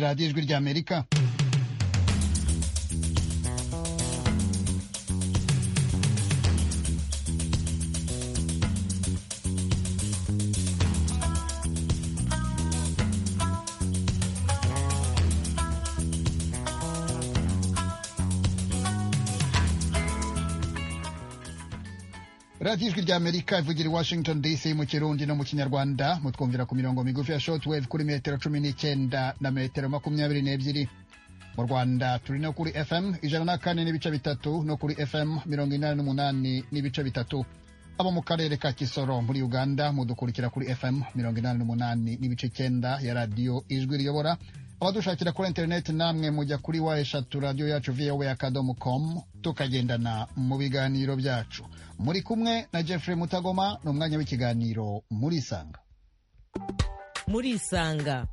radiyo ijwi ry'Amerika. radiyo ijwi ry'Amerika ivugira i Washington DC mu Kirundi no mu Kinyarwanda, mutwumvira ku mirongo migufi ya shortwave kuri metero 19 na metero 22. Mu Rwanda turi no kuri FM 104.3 no kuri FM 88 n'ibice bitatu. Abo mu karere ka Kisoro muri Uganda mudukurikira kuri FM 88 n'ibice 9 ya radiyo ijwi riyobora. Abadushakira kuri internet namwe mujya kuri eshatu radio yacu voa.com tukagendana mu biganiro byacu. Muri kumwe na Jeffrey Mutagoma, n'umwanya w'ikiganiro muri Isanga. Muri Isanga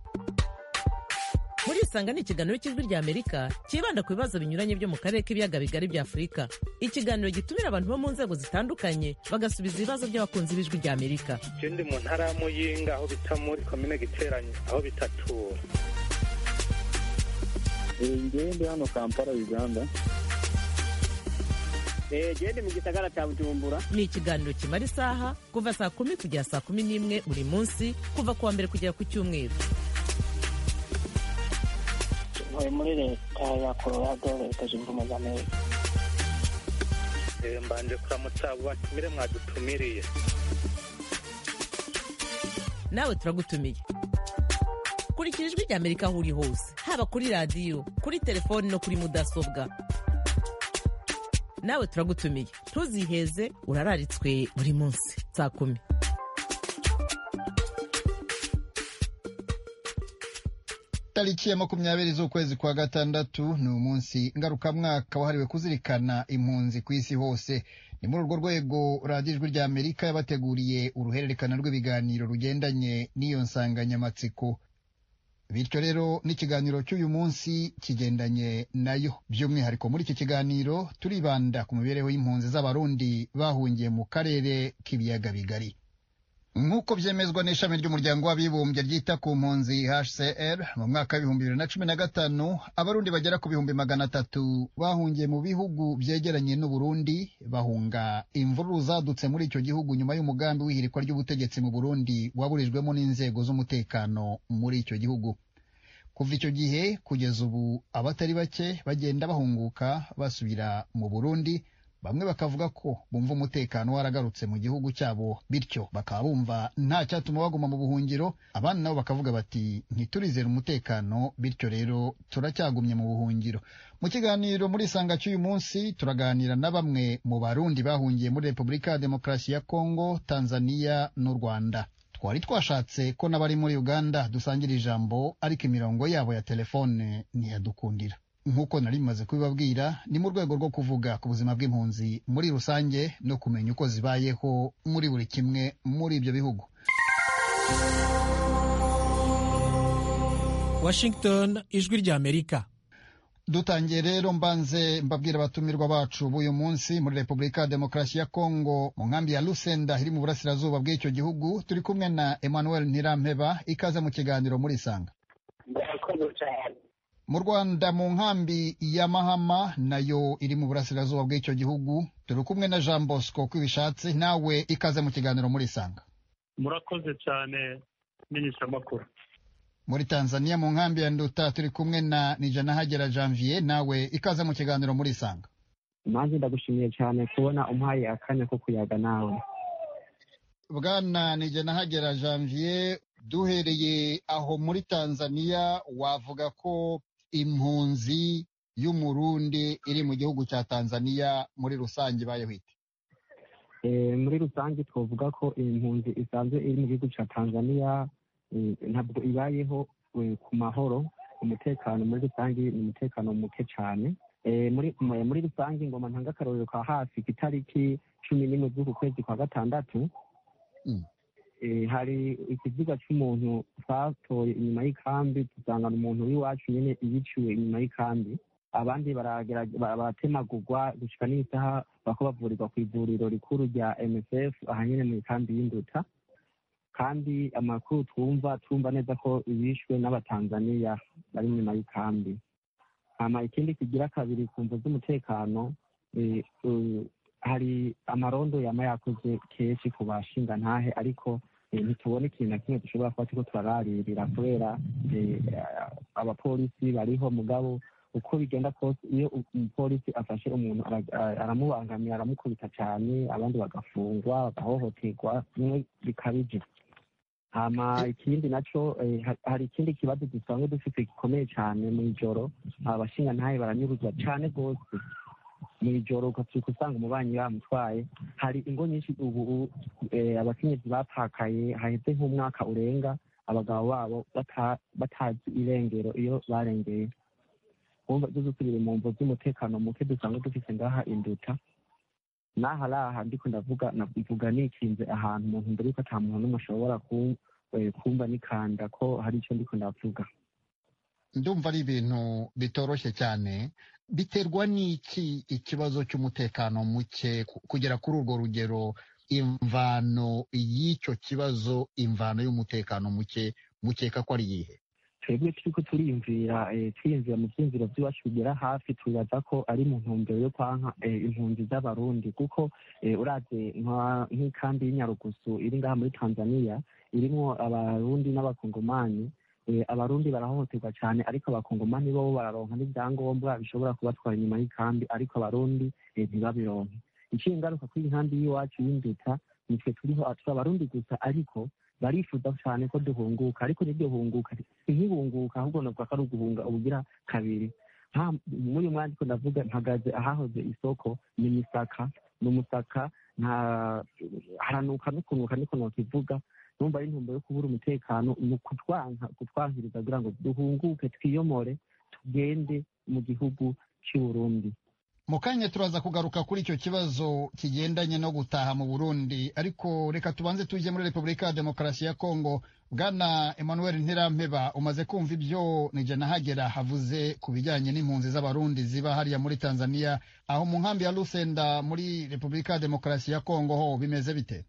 ni ikiganiro cy'ijwi ry'Amerika kibanda ku bibazo binyuranye byo mu karere k'ibiyaga bigari bya Afurika. Ikiganiro gitumira abantu bo mu nzego zitandukanye bagasubiza ibibazo by'abakunzi b'ijwi ry'Amerika. Ndi mu ntara ya Muyinga aho bita muri komine Giteranye aho bitatura. Ngende hano Kampala Uganda. Gende mu gisagara cya Bujumbura. Ni ikiganiro kimara isaha kuva saa 10 kugera saa 11 buri munsi kuva kuwa mbere kugera ku cyumweru. Muri leta ya Colorado leta zunze ubumwe za Amerika. Mbanje kuramutsa batumire mwadutumiriye. Nawe turagutumiye. Kurikira ijwi ry'Amerika aho uri hose, haba kuri radiyo, kuri telefoni no kuri mudasobwa. Nawe turagutumiye, ntuziheze, urararitswe buri munsi saa 10. Tariki ya 20 z'ukwezi kwa gatandatu ni umunsi ngarukamwaka wahariwe kuzirikana impunzi ku isi hose. Ni muri urwo rwego radiyo ijwi ry'Amerika yabateguriye uruhererekane rw'ibiganiro rugendanye n'iyo nsanganyamatsiko. Bityo rero n'ikiganiro cy'uyu munsi kigendanye nayo. By'umwihariko muri iki kiganiro turibanda ku mibereho y'impunzi z'abarundi bahungiye mu karere k'ibiyaga bigari. Nk'uko byemezwa n'ishami ry'umuryango w'abibumbye ryita ku mpunzi HCR, mu mwaka wa 2015 abarundi bagera ku 300,000 bahungiye mu bihugu byegeranye n'u Burundi bahunga imvururu zadutse muri icyo gihugu nyuma y'umugambi w'ihirikwa ry'ubutegetsi mu Burundi waburijwemo n'inzego z'umutekano muri icyo gihugu. Kuva icyo gihe kugeza ubu abatari bake bagenda bahunguka basubira mu Burundi. Bamwe bakavuga ko bumva umutekano waragarutse mu gihugu cyabo, bityo bakaba bumva nta cyatuma baguma mu buhungiro. Abandi nabo bakavuga bati ntiturizera umutekano, bityo rero turacyagumye mu buhungiro. Mu kiganiro muri Isanga cy'uyu munsi turaganira na bamwe mu Barundi bahungiye muri Repubulika ya Demokarasi ya Kongo, Tanzania n'u Rwanda. Twari twashatse ko n'abari muri Uganda dusangira ijambo, ariko imirongo yabo ya telefone ntiyadukundira. Nk'uko nari maze kubibabwira, ni mu rwego rwo kuvuga ku buzima bw'impunzi muri rusange no kumenya uko zibayeho muri buri kimwe muri ibyo bihugu. Washington, ijwi ry'Amerika. Dutangiye rero mbanze mbabwira abatumirwa bacu b'uyu munsi muri Repubulika ya Demokarasi ya Kongo mu nkambi ya Lusenda iri mu burasirazuba bw'icyo gihugu. Turi kumwe na Emmanuel Ntirampeba, ikaze mu kiganiro muri Isanga. Mu Rwanda mu nkambi ya Mahama nayo iri mu burasirazuba bw'icyo gihugu turi kumwe na Jean Bosco Kwibishatse, nawe ikaze mu kiganiro muri Isanga. Murakoze cyane minisha makuru. Muri Tanzania mu nkambi ya Nduta turi kumwe na Nijanahagera Janvier, nawe ikaze mu kiganiro muri Isanga. Manzi ndagushimiye cyane kubona umpaye akanya ko kuyaga nawe. Bwana Nijanahagera Janvier, duhereye aho muri Tanzania, wavuga ko impunzi y'umurundi iri mu gihugu cya Tanzania muri rusange bayeho ite? Muri rusange twavuga ko impunzi isanzwe iri mu gihugu cya Tanzania ntabwo ibayeho ku mahoro. Umutekano muri rusange ni umutekano muke cyane. Muri rusange ngoma ntanga akarorero ka hafi itariki 11 z'uku kwezi kwa gatandatu hari ikiziga cy'umuntu twatoye inyuma y'ikambi, dusangana umuntu w'iwacu nyine yiciwe inyuma y'ikambi. Abandi baratemagurwa gushika n'isaha bako bavurirwa ku ivuriro rikuru rya MSF aha nyine mu ikambi y'Induta. kandi amakuru twumva neza ko bishwe n'abatanzaniya bari inyuma y'ikambi. Ikindi kigira kabiri ku mvo z'umutekano, hari amarondo yama yakoze kenshi ku bashinga ntahe, ariko ntitubona ikintu na kimwe dushobora kuba turiko turaririra kubera abapolisi bariho. Mugabo uko bigenda kose, iyo umupolisi afashe umuntu aramubangamira, aramukubita cyane, abandi bagafungwa, bagahohoterwa, bimwe bikabije. Ikindi naco, hari ikindi kibazo dusanzwe dufite gikomeye cyane mw'ijoro. Abashinga ntahe baranyuruzwa cyane rwose mw'ijoro, ugavyuka usanga umubanyi bamutwaye. Hari ingo nyinshi ubu abakenyezi bapakaye, haheze nk'umwaka urenga abagabo babo batazi irengero iyo barengeye. Wumva dusubire mu mvo z'umutekano muke dusanzwe dufite ngaha Induta. N'aha ndiko navuga nikinze ahantu mu ntumbero yuko ata muntu n'umwe ashobora kumva nikanda ko hari icyo ndiko ndavuga. Ndumva ari ibintu bitoroshye cyane. Biterwa n'iki ikibazo cy'umutekano muke kugera kuri urwo rugero? Imvano y'icyo kibazo, imvano y'umutekano muke mukeka ko ari iyihe? Twebwe turiko turiyumvira mu vyiyumviro vy'iwacu bigera hafi, twibaza ko ari mu ntumbero yo kwanka impunzi z'abarundi, kuko uraze nk'ikambi y'Inyarugusu iri ngaha muri Tanzania irimwo abarundi n'abakongomani. Abarundi barahohoterwa cyane, ariko abakongomani bo bararonka n'ibyangombwa bishobora kubatwara inyuma y'ikambi, ariko abarundi ntibabironke. Iciye ingaruka kuri inkambi y'iwacu y'Induta, nitwe turiho abarundi gusa, ariko barifuza cyane ko duhunguka, ariko niryo hunguka ntihunguka, ahubwo navuga ko ari uguhunga ubugira kabiri. Muri uyu mwanya ndiko ndavuga mpagaze ahahoze isoko, ni Misaka, n'umusaka haranuka n'ukunuka, niko nokivuga. Numva ari intumbero yo kubura umutekano, ni kutwankiriza kugira ngo duhunguke, twiyomore, tugende mu gihugu cy'u Burundi. Mu kanya turaza kugaruka kuri icyo kibazo kigendanye no gutaha mu Burundi, ariko reka tubanze tujye muri Repubulika ya Demokarasi ya Kongo. Bwana Emmanuel Ntirampeba, umaze kumva ibyo Nije Nahagera havuze ku bijyanye n'impunzi z'abarundi ziba hariya muri Tanzania, aho mu nkambi ya Lusenda muri Repubulika ya Demokarasi ya Kongo ho bimeze bite?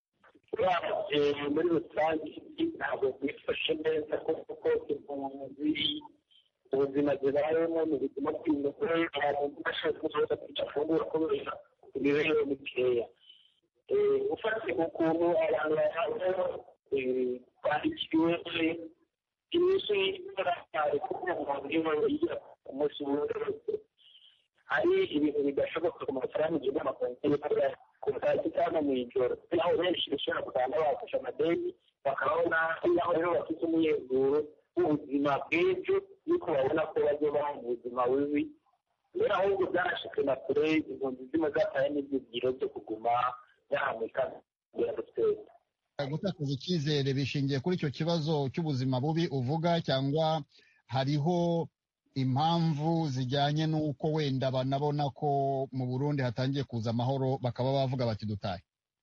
Muri rusange ntabwo bifashe neza, kuko impunzi ubuzima zibayemo ni ubuzima bw'imigore, abantu bashobora kuzoza kwica afungura kubera imibereho mikeya. Ufatiye ku kuntu abantu bahabwa bandikiwe iminsi y'iterambere, kuko umuntu iyo yigira ku munsi wose hari ibintu bidashoboka ku mafaranga igihumbi n'amakonti ku kazi cyangwa mu ijoro, aho benshi bashobora kugenda bafashe amadeni bakabona aho rero bafite umuyeguro w'ubuzima bw'ejo, yuko babona ko bajya baha ubuzima bubi. Rero ahubwo byarashitse na kure, impunzi zimwe zataye n'ibyigiro byo kuguma bahamika kugira ngo twese gutakaza icyizere bishingiye kuri icyo kibazo cy'ubuzima bubi uvuga, cyangwa hariho impamvu zijyanye n'uko wenda banabona ko mu Burundi hatangiye kuza amahoro bakaba bavuga bati dutahe?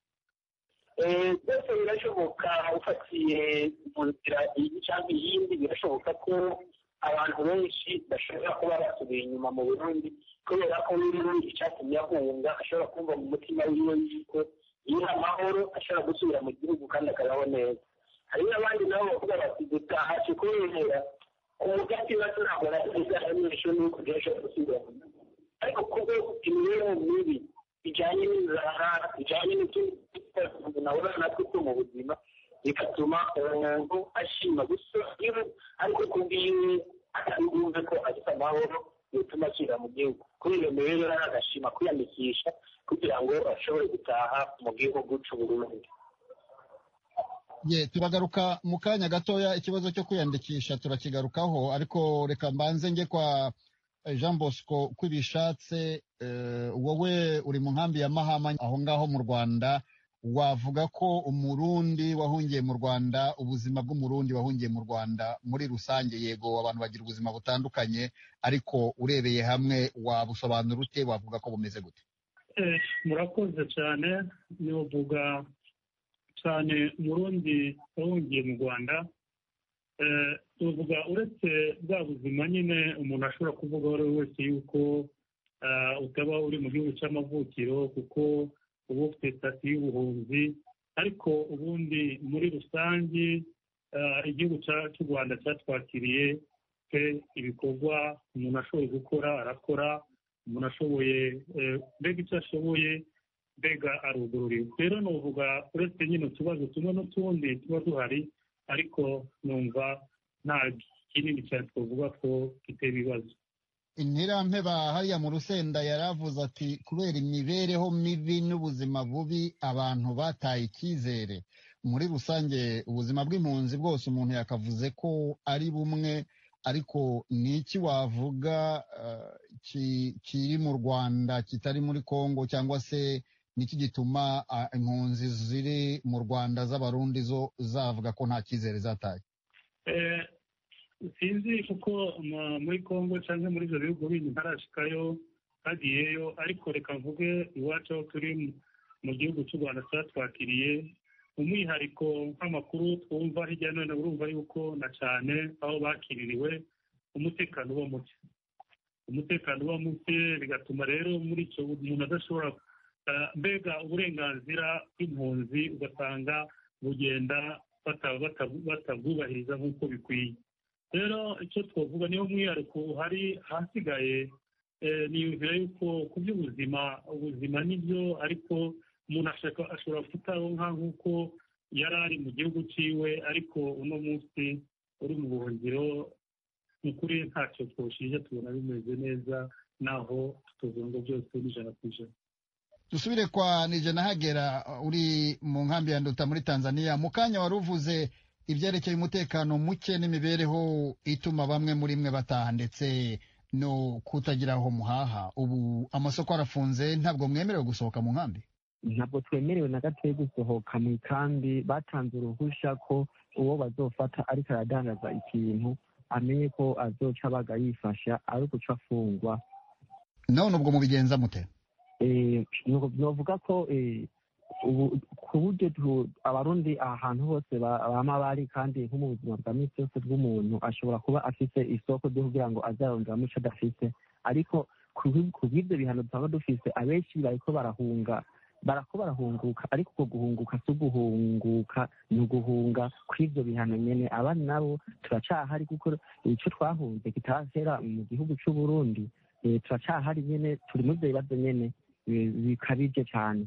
Byose birashoboka, ufatiye mu nzira iyi cyangwa iyindi, birashoboka ko abantu benshi bashobora kuba basubiye inyuma mu Burundi, kubera ko biri icyatumye ahunga, ashobora kumva mu mutima wiwe yuko iyo amahoro ashobora gusubira mu gihugu kandi akabaho neza. Hari n'abandi nabo bavuga bati dutaha kubera umugati wacu ntabwo arakiza abanyeshuri n'uko byashobora gusubira mu gihugu, ariko kubwo imibereho mibi bijyanye n'inzara, bijyanye n'utundi nabona natwe two mu buzima, bigatuma umuntu ashima gusubira, ariko kubwiwe atabumve ko afite amahoro bituma asubira mu gihugu. Kuri iyo mibereho agashima kwiyandikisha kugira ngo ashobore gutaha mu gihugu cy'u Burundi. Turagaruka mu kanya gatoya, ikibazo cyo kwiyandikisha turakigarukaho, ariko reka mbanze njye kwa Jean Bosco Kwibishatse. Wowe uri mu nkambi ya Mahama aho ngaho mu Rwanda, wavuga ko umurundi wahungiye mu Rwanda, ubuzima bw'umurundi wahungiye mu Rwanda muri rusange, yego abantu bagira ubuzima butandukanye, ariko urebeye hamwe wabusobanura ute, wavuga ko bumeze gute? Murakoze cyane. Nivuga cyane umurundi wahungiye mu Rwanda, tuvuga uretse bwa buzima nyine umuntu ashobora kuvuga uwo ari we wese yuko utaba uri mu gihugu cy'amavukiro, kuko uba ufite sitati y'ubuhunzi, ariko ubundi muri rusange igihugu cy'u Rwanda cyatwakiriye pe ibikorwa umuntu ashoboye gukora arakora, umuntu ashoboye mbega icyo ashoboye mbega arugururiwe. rero nuvuga uretse nyine utubazo tumwe n'utundi tuba duhari, ariko numva nta kinini cyane twavuga ko gitera ibibazo. Interampeba hariya mu Rusenda yaravuze ati kubera imibereho mibi n'ubuzima bubi abantu bataye icyizere. Muri rusange ubuzima bw'impunzi bwose umuntu yakavuze ko ari bumwe, ariko ni iki wavuga kiri mu Rwanda kitari muri Kongo, cyangwa se niki gituma impunzi ziri mu Rwanda z'abarundi zo zavuga ko nta cyizere zataye? Sinzi kuko muri Kongo cyangwa muri ibyo bihugu bindi ntarashikayo hagiyeyo, ariko reka mvuge iwacu aho turi mu gihugu cy'u Rwanda cyatwakiriye, umwihariko nk'amakuru twumva hirya no hino urumva yuko na cyane aho bakiririwe umutekano uba muke, bigatuma rero muri icyo umuntu adashobora mbega uburenganzira bw'impunzi ugasanga bugenda batabwubahiriza nk'uko bikwiye. rero icyo twavuga niyo mwihariko uhari, hasigaye niyumvira yuko ku by'ubuzima nibyo, ariko umuntu ashobora kutaronka nk'uko yari ari mu gihugu ciwe, ariko uno munsi uri mu buhungiro ni ukuri ntacyo twoshije, tubona bimeze neza naho tutuvuga ngo byose ni 100%. Dusubire kwa Nijana Hagera uri mu nkambi ya Nduta muri Tanzania. Mu kanya wari uvuze ibyerekeye umutekano muke n'imibereho ituma bamwe muri mwe bataha ndetse no kutagira aho muhaha. Ubu amasoko arafunze, ntabwo mwemerewe gusohoka mu nkambi? Ntabwo twemerewe na gatoya gusohoka mu kandi batanze uruhushya ko uwo bazofata ariko aradandaza ikintu amenye ko azoca abaga yifasha, ari guca afungwa. None ubwo mubigenza mute? Novuga ko ku buryo abarundi ahantu hose bama bari, kandi nko mu buzima bwa minsi yose bw'umuntu ashobora kuba afite isoko ryo kugira ngo azaronderamo icyo adafite, ariko ku bw'ibyo bihano dusanga dufise abenshi bariko barahunguka, ariko uko guhunguka si uguhunguka, ni uguhunga kw'ibyo bihano nyene. abandi nabo turacahari kuko icyo twahunze kitahera mu gihugu cy'u Burundi, turacahari nyene, turi muri ibyo bibazo nyene bikabije cyane.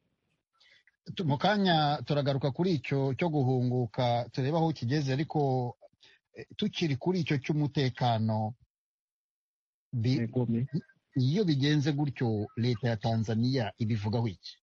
Mu kanya turagaruka kuri icyo cyo guhunguka tureba aho kigeze, ariko tukiri kuri icyo cy'umutekano, iyo bigenze gutyo leta ya Tanzania ibivugaho iki?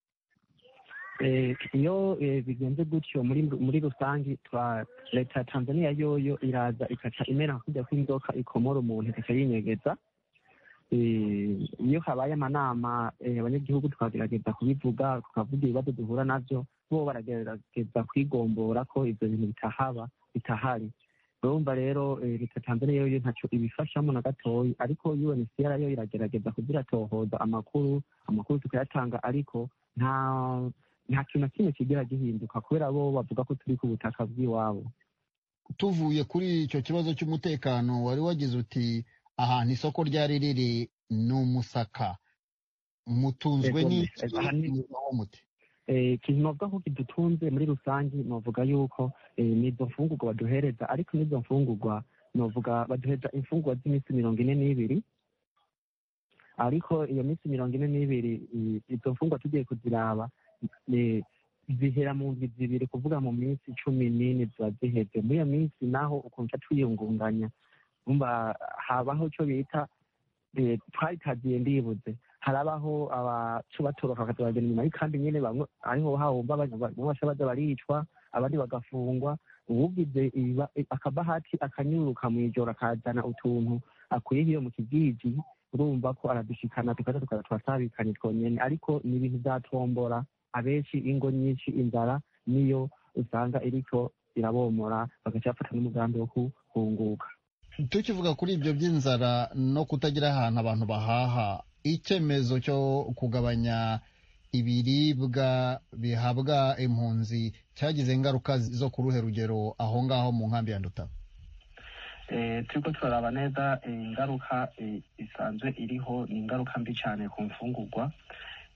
Iyo bigenze gutyo muri rusange leta ya Tanzania yoyo iraza ikaca imera kujya kw'inzoka ikomora umuntu ikaca yinyegeza. Iyo habaye amanama abanyagihugu tukagerageza kubivuga, tukavuga ibibazo duhura navyo, bo baragerageza kwigombora ko ivyo bintu bitahari. Urumva rero leta Tanzania yoyo ntaco ibifashamo na gatoyi, ariko UNHCR yo iragerageza kugira tohoza amakuru tukayatanga, ariko nta kintu na kimwe kigira gihinduka kubera bo bavuga ko turi ku butaka bw'iwabo. Tuvuye kuri icyo kibazo cy'umutekano, wari wagize uti ahantu isoko ryari riri ni umusaka, mutunzwe n'umuti? Ikintu novuga ko kidutunze muri rusange novuga yuko n'izo mfungurwa baduhereza, ariko n'izo mfungurwa novuga baduhereza imfungurwa z'iminsi 42, ariko iyo minsi 42 izo mfungurwa tugiye kuziraba zihera mu ndwi zibiri, kuvuga mu minsi 14 ziba ziheze. muri iyo minsi naho ukuntu twiyungunganya, habaho icyo bita twayitagiye ndibuze, harabaho abacu batoroka bakazabagenda inyuma y'ikambi nyine, bamwe ariho hahomba bamwe baza baricwa, abandi bagafungwa. uwugize akabahati akanyuruka mu ijoro akazana utuntu akuye hiyo mu kijiji, urumva ko aradushikana tukaza twasabikanye twonyene, ariko ni ibintu byatombora. Abenshi ingo nyinshi inzara niyo usanga iriko irabomora, bagaca bafata n'umugambi wo kuhunguka. Tukivuga kuri ibyo by'inzara no kutagira ahantu abantu bahaha, icyemezo cyo kugabanya ibiribwa bihabwa impunzi cyagize ingaruka zo ku ruhe rugero aho ngaho mu nkambi ya Nduta? Turiko turaraba neza ingaruka isanzwe iriho, ni ingaruka mbi cyane ku mfungurwa.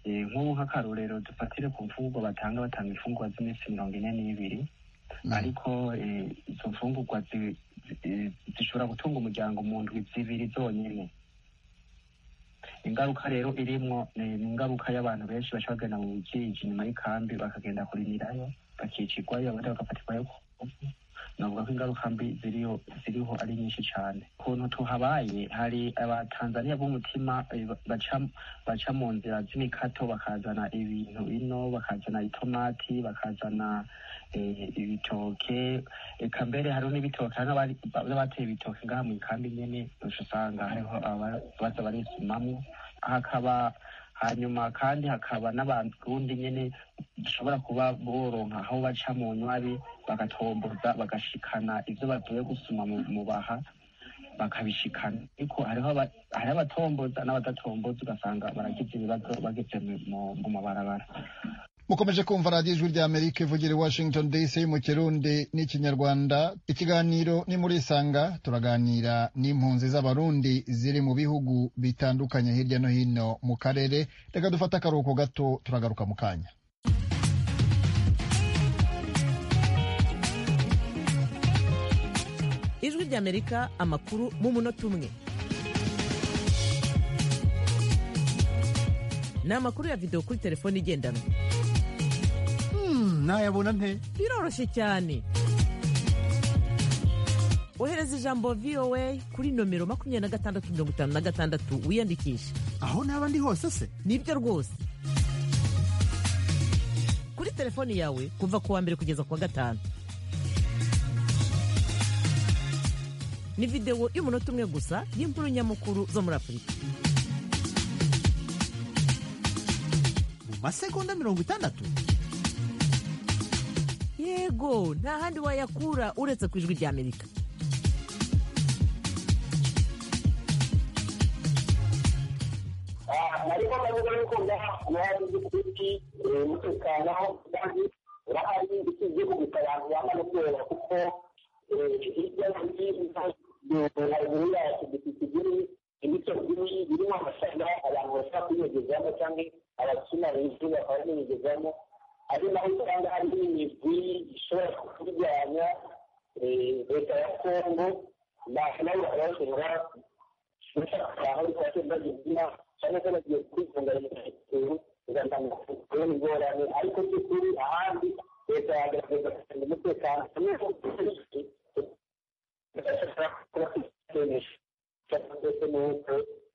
nk'ubu nk'akarorero dufatire ku mfungurwa batanga imfungurwa z'iminsi 42 ariko izo mfungurwa zishobora gutunga umuryango mu ndwi 2 zonyine. Ingaruka rero irimwo ni ingaruka y'abantu benshi baca bagenda mu bukiji nyuma y'ikambi bakagenda kurimirayo bakicirwayo abandi bagafatirwayo. Navuga ko ingaruka mbi ziriho ari nyinshi cyane. Ukuntu tuhabaye hari abatanzaniya b'umutima baca mu nzira z'imikato bakazana ibintu ino, bakazana itomati, bakazana ibitoke, eka mbere hariho n'ibitoke, hari n'abateye ibitoke ngaha mu ikambi nyene usanga hariho abaza barisumamwo. Hanyuma kandi hakaba n'abarundi nyene bashobora kuba boronka aho baca mu nywabi bagatomboza bagashikana ivyo bavuye gusuma mu baha bakabishikana. Ariko hariho abatomboza n'abadatomboza ugasanga baragize ibibazo bageze mu mabarabara. Mukomeje kumva radiyo ijwi rya Amerika ivugira i Washington DC mu Kirundi n'ikinyarwanda. Ikiganiro ni muri Isanga, turaganira n'impunzi z'abarundi ziri mu bihugu bitandukanye hirya no hino mu karere. Reka dufate akaruhuko gato, turagaruka mu kanya. Ijwi rya Amerika, amakuru mu munota umwe. Ni amakuru ya video kuri telefone igendanwa. Nayabona nte? Biroroshye cyane. Ohereza ijambo VOA kuri nomero 2656 wiyandikisha. Aho naba ndi hose se? Nibyo rwose. Kuri telefoni yawe kuva ku wa mbere kugeza ku wa gatanu. Ni video y'umunota umwe gusa y'inkuru nyamukuru zo muri Afurika. Mu masegonda 60? Yego, nta handi wayakura uretse ku ijwi rya Amerika. ariko ndavuga yuko ngaha kuti umutekano kandi urahari ikigiye kuguta abantu bamana kubera kuko hirya no hino haruguru yacu dufite imico birimo amashyamba abantu bashaka kwiyegezamo cyangwa abakina hejuru bakaba biyegezamo, ari naho usanga hari n'imigwi ishobora kubijyanya leta ya Kongo nayo barashobora gushaka aho bakagenda gizina cyane cyane bagiye kwitunganya ibintu bigatanga ingorane, ariko by'ukuri ahandi leta yagaragaza kurinda umutekano n'uko ndetse n'uko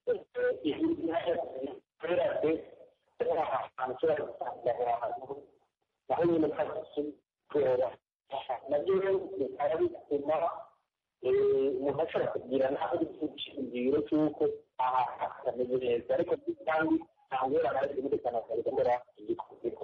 aho nyine kubera nabyo bikaba bituma umuntu ashobora kugira naho igiciro cy'uko aha atameze neza, ariko kandi ntabwo yari umutekano akagera igikorwa.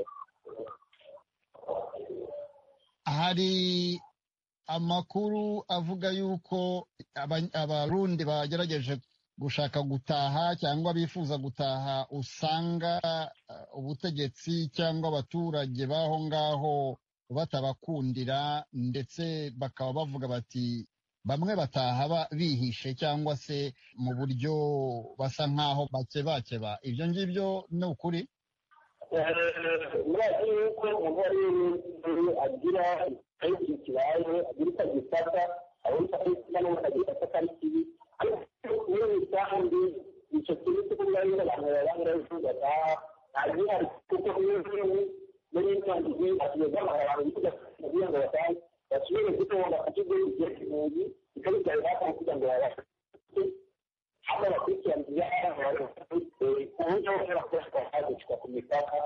Hari amakuru avuga yuko abarundi bagerageje gushaka gutaha cyangwa bifuza gutaha, usanga ubutegetsi cyangwa abaturage baho ngaho batabakundira, ndetse bakaba bavuga bati bamwe bataha bihishe cyangwa se mu buryo basa nk'aho bakebakeba. Ibyo ngibyo ni ukuri? murazi yuko umuntu ari agira ikintu kibaye agira icyo agifata aho icyo n'umuntu ari kibi, ariko muri rusange icyo kintu cyo kuba ari abantu babanga bataha ntabwo ari kuko muri ntangiye atugeza abantu bifuza kugira ngo batahe basubire gutonda ku kigo cy'ubuvuzi bikabigaragara ko kugira ngo babashe hano bakurikirana iby'abantu uburyo bashobora kuba bagicwa ku mipaka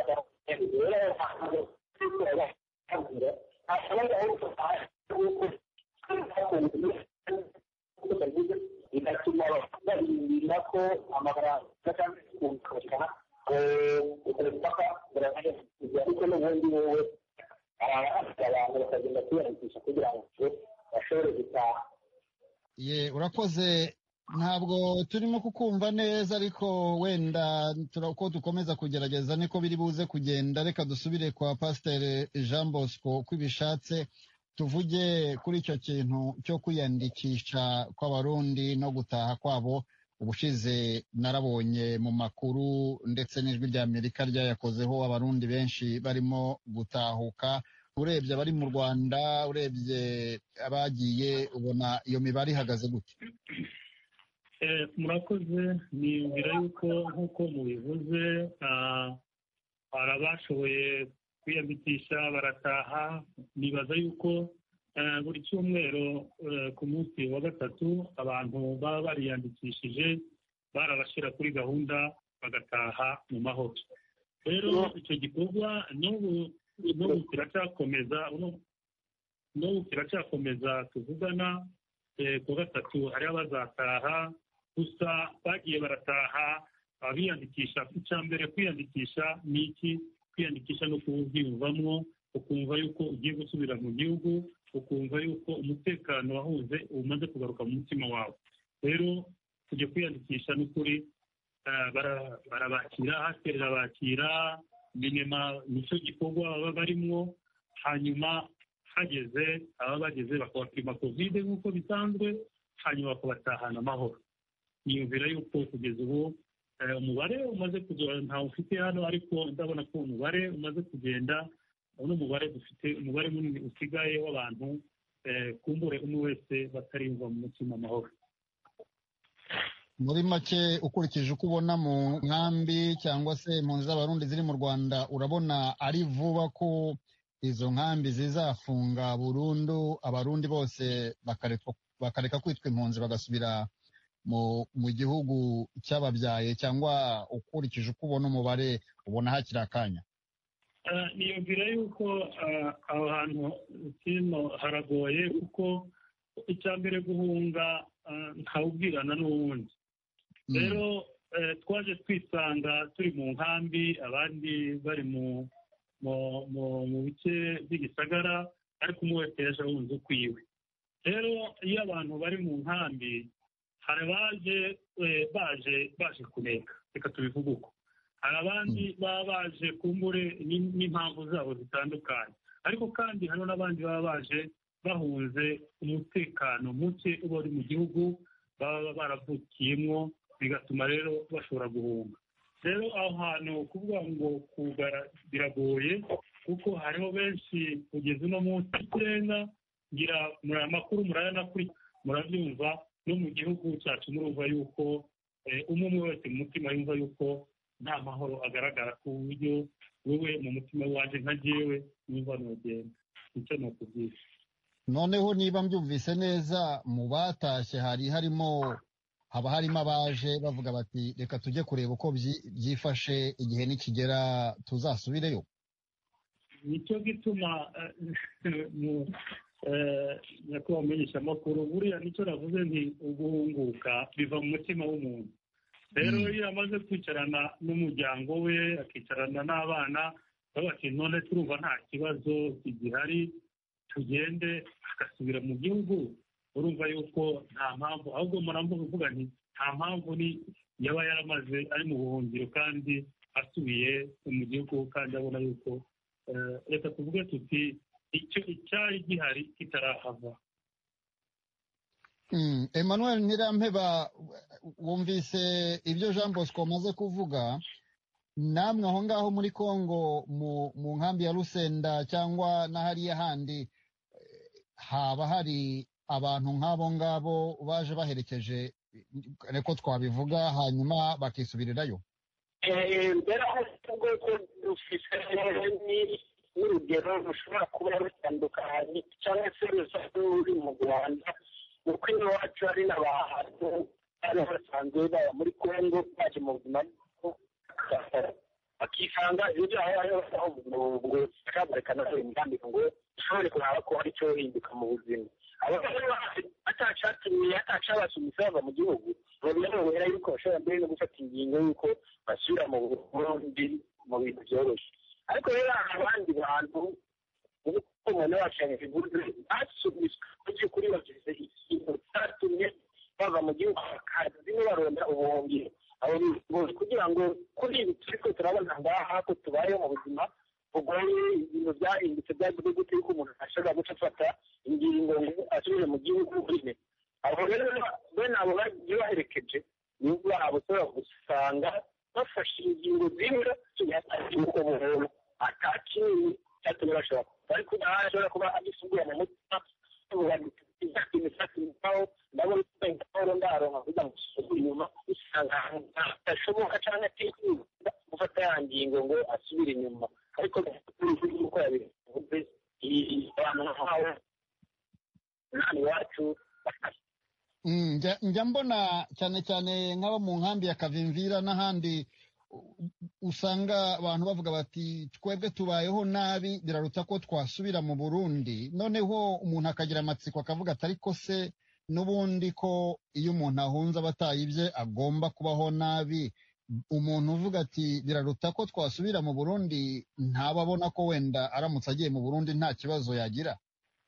bigatuma barindira ko amafaranga cyangwa kumvikana ku mipaka ariko n'ubundi wowe abantu bakagenda kwiyandikisha kugira ngo bashobore gutaha. Urakoze. Ntabwo turimo kukumva neza, ariko wenda uko dukomeza kugerageza niko biri buze kugenda. Reka dusubire kwa Pasiteri Jean Bosco kwibishatse, tuvuge kuri icyo kintu cyo kwiyandikisha kw'abarundi no gutaha kwabo. ubushize narabonye mu makuru ndetse n'ijwi rya Amerika ryayakozeho abarundi benshi barimo gutahuka. Urebye abari mu Rwanda, urebye abagiye, ubona iyo mibare ihagaze gute? Murakoze. Niyumvira yuko nk'uko mubivuze hari abashoboye kwiyandikisha barataha. Nibaza yuko buri cyumweru ku munsi wa gatatu abantu baba bariyandikishije barabashyira kuri gahunda bagataha mu mahoro. Rero icyo gikorwa n'ubu kiracyakomeza tuvugana. Ku gatatu hari abazataha, gusa bagiye barataha abiyandikisha. Icya mbere kwiyandikisha ni iki? Kwiyandikisha no kubyiyumvamo, ukumva yuko ugiye gusubira mu gihugu, ukumva yuko umutekano wahuze umaze kugaruka mu mutima wawe. Rero kujya kwiyandikisha n'ukuri barabakira, haserera bakira minema, nicyo gikorwa baba barimo. Hanyuma hageze ababa bageze bakabapima kovide nk'uko bisanzwe, hanyuma bakabatahana amahoro. Niyumvira yuko kugeza ubu umubare umaze kugenda, ntawe ufite hano, ariko ndabona ko umubare umaze kugenda. N'umubare dufite umubare munini usigaye w'abantu kumbure umwe wese batariyumva mu mutima amahoro. Muri make ukurikije uko ubona mu nkambi cyangwa se impunzi z'abarundi ziri mu Rwanda, urabona ari vuba ko izo nkambi zizafunga burundu, abarundi bose bakareka kwitwa impunzi bagasubira mu gihugu cyababyaye, cyangwa ukurikije uko ubona umubare ubona hakiri akanya? Niyumvira yuko aho hantu hino haragoye, kuko icya mbere guhunga ntawubwirana n'uwundi. Rero twaje twisanga turi mu nkambi, abandi bari mu bice by'igisagara, ariko umwe wese yaje ahunze ukwiwe. Rero iyo abantu bari mu nkambi, hari baje kuneka, reka tubivuge uko. Hari abandi baba baje kumbure n'impamvu zabo zitandukanye, ariko kandi hari n'abandi baba baje bahunze umutekano muke uba uri mu gihugu baba baravukiyemo, bigatuma rero bashobora guhunga. Rero aho hantu kuvuga ngo kugara biragoye, kuko hariho benshi kugeza uno munsi ikirenga, ngira muri aya makuru murabyumva, no mu gihugu cyacu murumva yuko umwe wese mu mutima yumva yuko nta mahoro agaragara, ku buryo wowe mu mutima waje nka jyewe yumva nogenda. Nicyo nakubwira. Noneho niba mbyumvise neza, mu batashye haba harimo abaje bavuga bati reka tujye kureba uko byifashe, igihe nikigera tuzasubireyo. Nicyo gituma nyakubahwa mumenyeshamakuru, buriya nicyo navuze nti uguhunguka biva mu mutima w'umuntu. Rero iyo amaze kwicarana n'umuryango we, akicarana n'abana, bati none turumva nta kibazo kigihari, tugende, agasubira mu gihugu. Urumva yuko nta mpamvu, ahubwo muramvuga nti nta mpamvu ni yaba yaramaze ari mu buhungiro kandi asubiye mu gihugu, kandi abona yuko reka tuvuge tuti icyo icyari gihari kitarahava. Emmanuel Ntirampeba, wumvise ibyo Jean Bosco amaze kuvuga. Namwe aho ngaho muri Kongo mu nkambi ya Rusenda cyangwa n'ahariya handi, haba hari abantu nk'abo ngabo baje baherekeje, reko twabivuga, hanyuma bakisubirirayo? mbere aho tuvuga ko dufite n'urugero rushobora kuba rutandukanye, cyangwa se rusanzwe ruri mu Rwanda, kuko iwacu hari n'abantu bari basanzwe baba muri Kongo baje mu buzima bakisanga ibyo aho ngo bakabarekana imigambi ngo ushobore kuraba ko hari icyo hinduka mu buzima. Atacatumye atacabasubiza bava mu gihugu, babona yuko bashobora mbere no gufata ingingo y'uko basubira mu Burundi mu bintu byoroshye. Ariko rero abandi bantu uko umuntu wacanye ivuze basubizwa mu by'ukuri bagize ikintu cyatumye bava mu gihugu, bakazi baronda ubuhungiro. Kugira ngo kuri ibi turi ko turabona ngaha ko tubayeho mu buzima bugoye, ibintu byahindutse byagize gute yuko umuntu ashobora guca afata ingingo ngo asubire mu gihugu nyine. Abo rero bene abo bagiye baherekeje wabo ushobora gusanga bafashe ingingo zimwe yuko umuntu atakinini cyatuma bashobora kuba ariko ashobora kuba agisubiye mu mutima imisatsi mikaho ndabona ko ndaronka kugira ngo usubire inyuma usanga adashoboka cyangwa atifuza gufata ya ngingo ngo asubire inyuma ariko nk'uko yabivuze abantu nk'aho nani iwacu njya mbona cyane cyane nk'abo mu nkambi ya Kavimvira n'ahandi usanga abantu bavuga bati twebwe tubayeho nabi biraruta ko twasubira mu Burundi noneho umuntu akagira amatsiko akavuga ati ariko se n'ubundi ko iyo umuntu ahunze abataye ibye agomba kubaho nabi umuntu uvuga ati biraruta ko twasubira mu Burundi ntababona ko wenda aramutse agiye mu Burundi nta kibazo yagira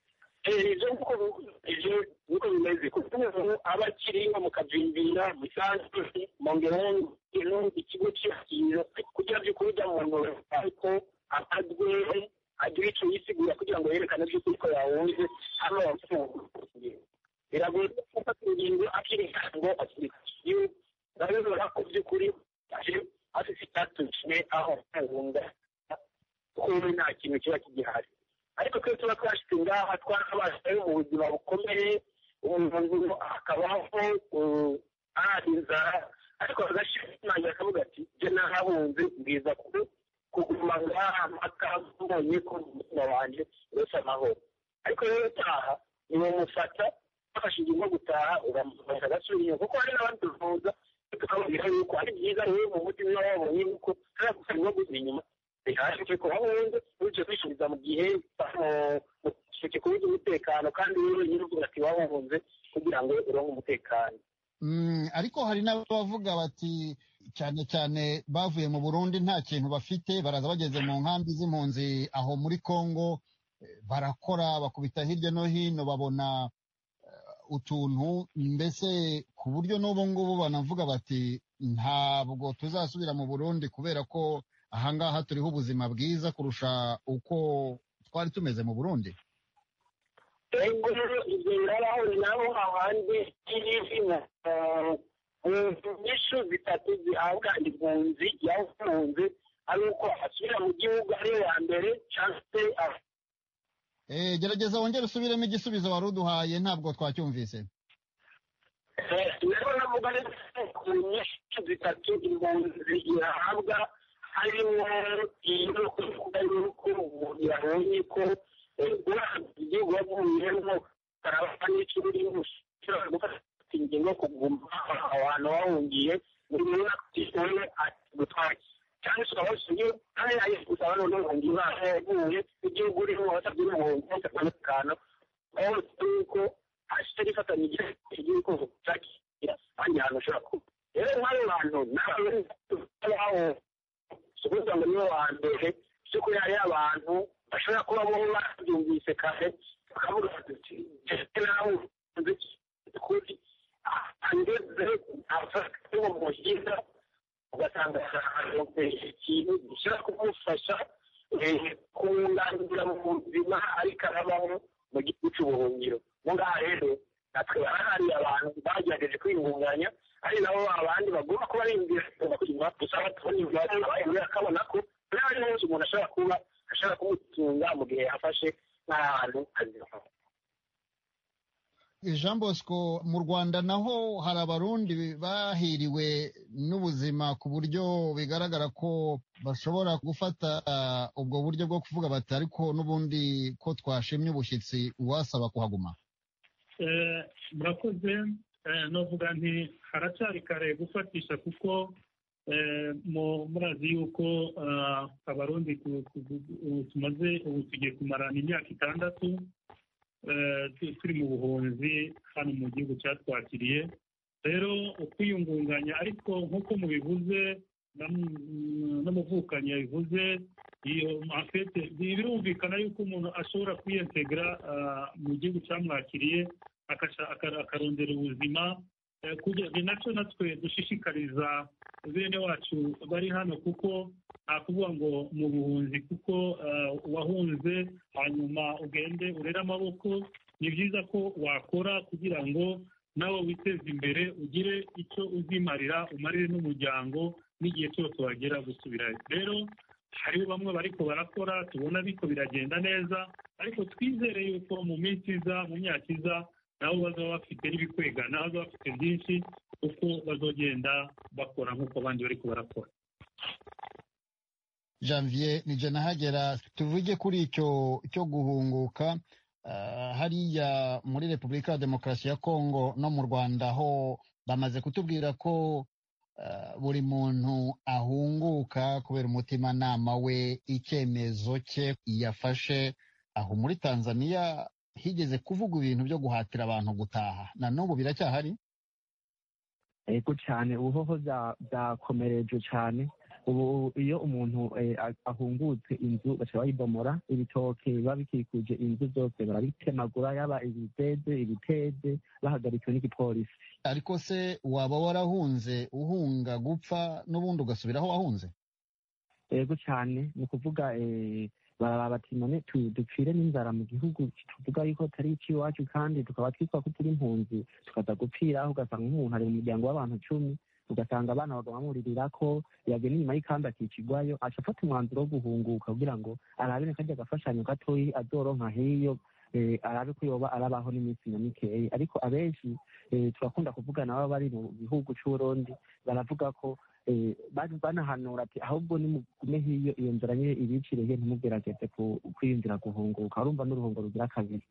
ibyo niko bimeze kuko umuntu aba akiri nko mu Kavimvira mu Sanzwe mu Ngerongo ikigo cy'akiro kugira by'ukuri ujya mu muntu ariko akazwe agira icyo yisigura kugira ngo yerekane by'ukuri ko yahunze hano yafunguye biragoye gufata ingingo akiri ngo asirikare urabibona ko by'ukuri afite itatumye aho ahunga kuko nta kintu kiba kigihari ariko twe tuba twashyize ngaha twarabaye mu buzima bukomeye umuntu akabaho ahari inzara ariko agashimangira akavuga ati jye nahabunze mbwiza kuguma ngaha mpaka mbonye ko umutima wanjye wese amahoro ariko rero utaha niwo mufata bafashe ingingo gutaha uramufasha agasubira inyuma kuko hari n'abandi tuvuza tukababwira yuko ari byiza rero mu mutima wabonye yuko hari gufata ingingo gusubira inyuma bihashije ko wahunze uje kwisubiza mu gihe kubuza umutekano kandi rero nyir'uvuga ati wahunze kugira ngo uronke umutekano ariko hari n'abavuga bati cyane cyane bavuye mu Burundi nta kintu bafite baraza bageze mu nkambi z'impunzi aho muri Kongo barakora bakubita hirya no hino babona utuntu mbese ku buryo n'ubu ngubu banavuga bati ntabwo tuzasubira mu Burundi kubera ko ahangaha turiho ubuzima bwiza kurusha uko twari tumeze mu Burundi ego ibyo birabaho nabo ahandi inyishu zitatu zihabwa impunzi yahunze ari uko asubira mu gihugu ari ya mbere cyangwa se gerageza wongere usubiremo igisubizo wari uduhaye ntabwo twacyumvise rero navuga neza ku nyishu zitatu impunzi ihabwa harimo iyo kuvuga yuko umuntu yabonye ko igihugu wavuyemo karaba n'ikindi ushobora gufata ingingo yo kuguma abantu bahungiye muri we gutwara cyangwa se ukaba wasubiye kandi yaje gusaba noneho uhungiye umwana yavuye igihugu urimo wasabye n'ubuhunzi wose atandukana aho yuko hashize rifatanyije igihugu cyakira ahandi hantu ushobora kuba rero nk'abo bantu n'abaho sukuvuga ngo nibo wa mbere by'ukuri hari abantu bashobora kuba bo babyumvise kare bakavuga bati nahunze kuri angeze afite mu muhinga ugasanga ikintu gishobora kumufasha kunganira mu buzima ariko arabaho mu gihugu cy'ubuhungiro mo ngaha rero natwe hari abantu bagerageje kwiyungunganya ari nabo abandi bagomba kuba ari imbere bakujya gusa batubona ibyo akabona ko nari hose umuntu ashobora kumutunga mu gihe yafashe nk'ahantu azira Jean Bosco mu Rwanda naho hari abarundi bahiriwe n'ubuzima ku buryo bigaragara ko bashobora gufata ubwo buryo bwo kuvuga bati ariko n'ubundi ko twashimye ubushyitsi uwasaba kuhaguma murakoze novuga nti haracyari kare gufatisha kuko murazi yuko abarundi tumaze ubu tugiye kumarana imyaka 6 turi mu buhunzi hano mu gihugu cyatwakiriye rero ukwiyungunganya ariko nk'uko mubivuze n'umuvukanyi yabivuze birumvikana yuko umuntu ashobora kwiyentegara mu gihugu cyamwakiriye akarondera ubuzima ni nacyo natwe dushishikariza bene wacu bari hano kuko nta kuvuga ngo mu buhunzi kuko wahunze hanyuma ugende urere amaboko ni byiza ko wakora kugira ngo nawe witeze imbere ugire icyo uzimarira umarire n'umuryango n'igihe cyose wagera gusubirayo. rero hariho bamwe bariko barakora tubona ariko biragenda neza, ariko twizere yuko mu minsi iza mu myaka iza nabo bazaba bafite n'ibikwegana, bazaba bafite byinshi uko bazogenda bakora nk'uko abandi bariko barakora. Janvier nije nahagera, tuvuge kuri icyo cyo guhunguka hariya muri Repubulika ya Demokarasi ya Kongo no mu Rwanda ho bamaze kutubwira ko buri muntu ahunguka kubera umutimanama we, icyemezo cye yafashe. Aho muri Tanzania higeze kuvuga ibintu byo guhatira abantu gutaha, na n'ubu biracyahari? Ego cyane, ubuhoho byakomereje cyane. Ubu iyo umuntu ahungutse inzu baca bayibomora, ibitoke biba bikikuje inzu byose barabitemagura, yaba ibiteze bahagarikiwe n'igipolisi. Ariko se waba warahunze uhunga gupfa n'ubundi ugasubira aho wahunze? Ego cyane, ni ukuvuga baraba bati none dupfire n'inzara mu gihugu tuvuga yuko atari icy'iwacu, kandi tukaba twitwa ko turi impunzi, tukaza gupfira aho ugasanga nk'umuntu ari mu muryango w'abantu 10, ugasanga abana bagamuririra ko yagenda inyuma y'ikamba akicigwayo, aca afata umwanzuro wo guhunguka kugira ngo arabe kajya agafashanyo gatoyi azoronka hiyo, arabe ko yoba arabaho n'iminsi na mikeyi. Ariko abenshi turakunda kuvugana baba bari mu bihugu c'Uburundi, baravuga ko banahanura ati ahubwo nimugume hiyo, iyo nzira nyine ibicire he, ntimugerageze kwiyumvira guhunguka. urumva n'uruhungo rugira kabiri.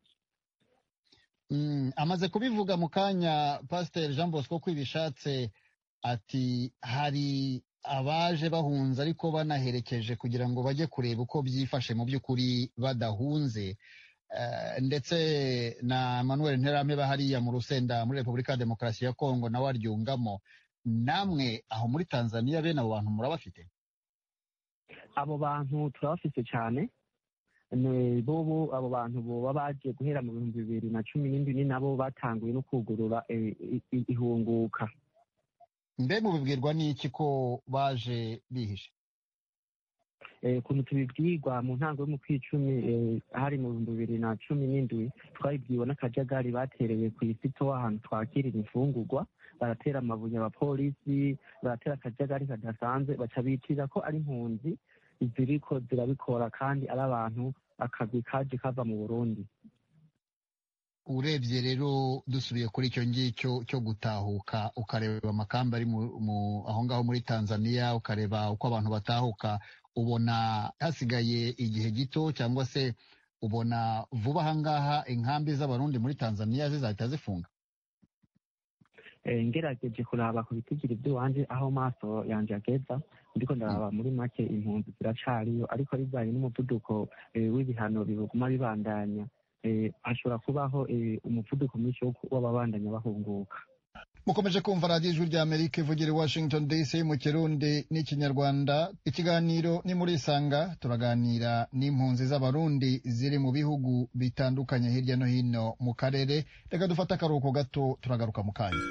Amaze kubivuga mu kanya Pasiteri Jean Bosco Kwibishatse ati hari abaje bahunze ariko banaherekeje kugira ngo bajye kureba uko byifashe mu by'ukuri badahunze, ndetse na Manuel Nterameba hariya mu Rusenda muri Repubulika ya Demokarasi ya Kongo nawe aryungamo. Namwe aho muri Tanzania bene abo bantu murabafite? Abo bantu turabafite cyane. Bobo abo bantu boba baje guhera mu 2017 ni nabo batanguye no kugurura ihunguka. Mbe mubibwirwa n'iki ko baje bihishe? Kuntu tubibwirwa mu ntango yo mu kw'icumi hari mu 2017 twabibwiwe n'akajagari batereye ku isito ahantu twakirira imfungurwa, baratera amabuye abapolisi, baratera akajagari kadasanzwe, baca bitira ko ari impunzi ziriko zirabikora kandi ari abantu akazi kaje kava mu Burundi. Urebye rero dusubiye kuri icyo ngicyo cyo gutahuka, ukareba amakamba ari aho ngaho muri Tanzania, ukareba uko abantu batahuka, ubona hasigaye igihe gito cyangwa se ubona vuba aha ngaha inkambi z'abarundi muri Tanzania zizahita zifunga? Ngerageje kuraba ku bitigiri by'iwanje aho maso yanje ageza, ndiko ndaraba muri make impunzi ziracariyo, ariko bijyanye n'umuvuduko w'ibihano biguma bibandanya, hashobora kubaho umuvuduko mwinshi w'ababandanya bahunguka. Mukomeje kumva radiyo Ijwi ry'Amerika ivugira i Washington DC mu Kirundi n'Ikinyarwanda. Ikiganiro ni muri Isanga, turaganira n'impunzi z'abarundi ziri mu bihugu bitandukanye hirya no hino mu karere. Reka dufate akaruhuko gato, turagaruka mu kanya.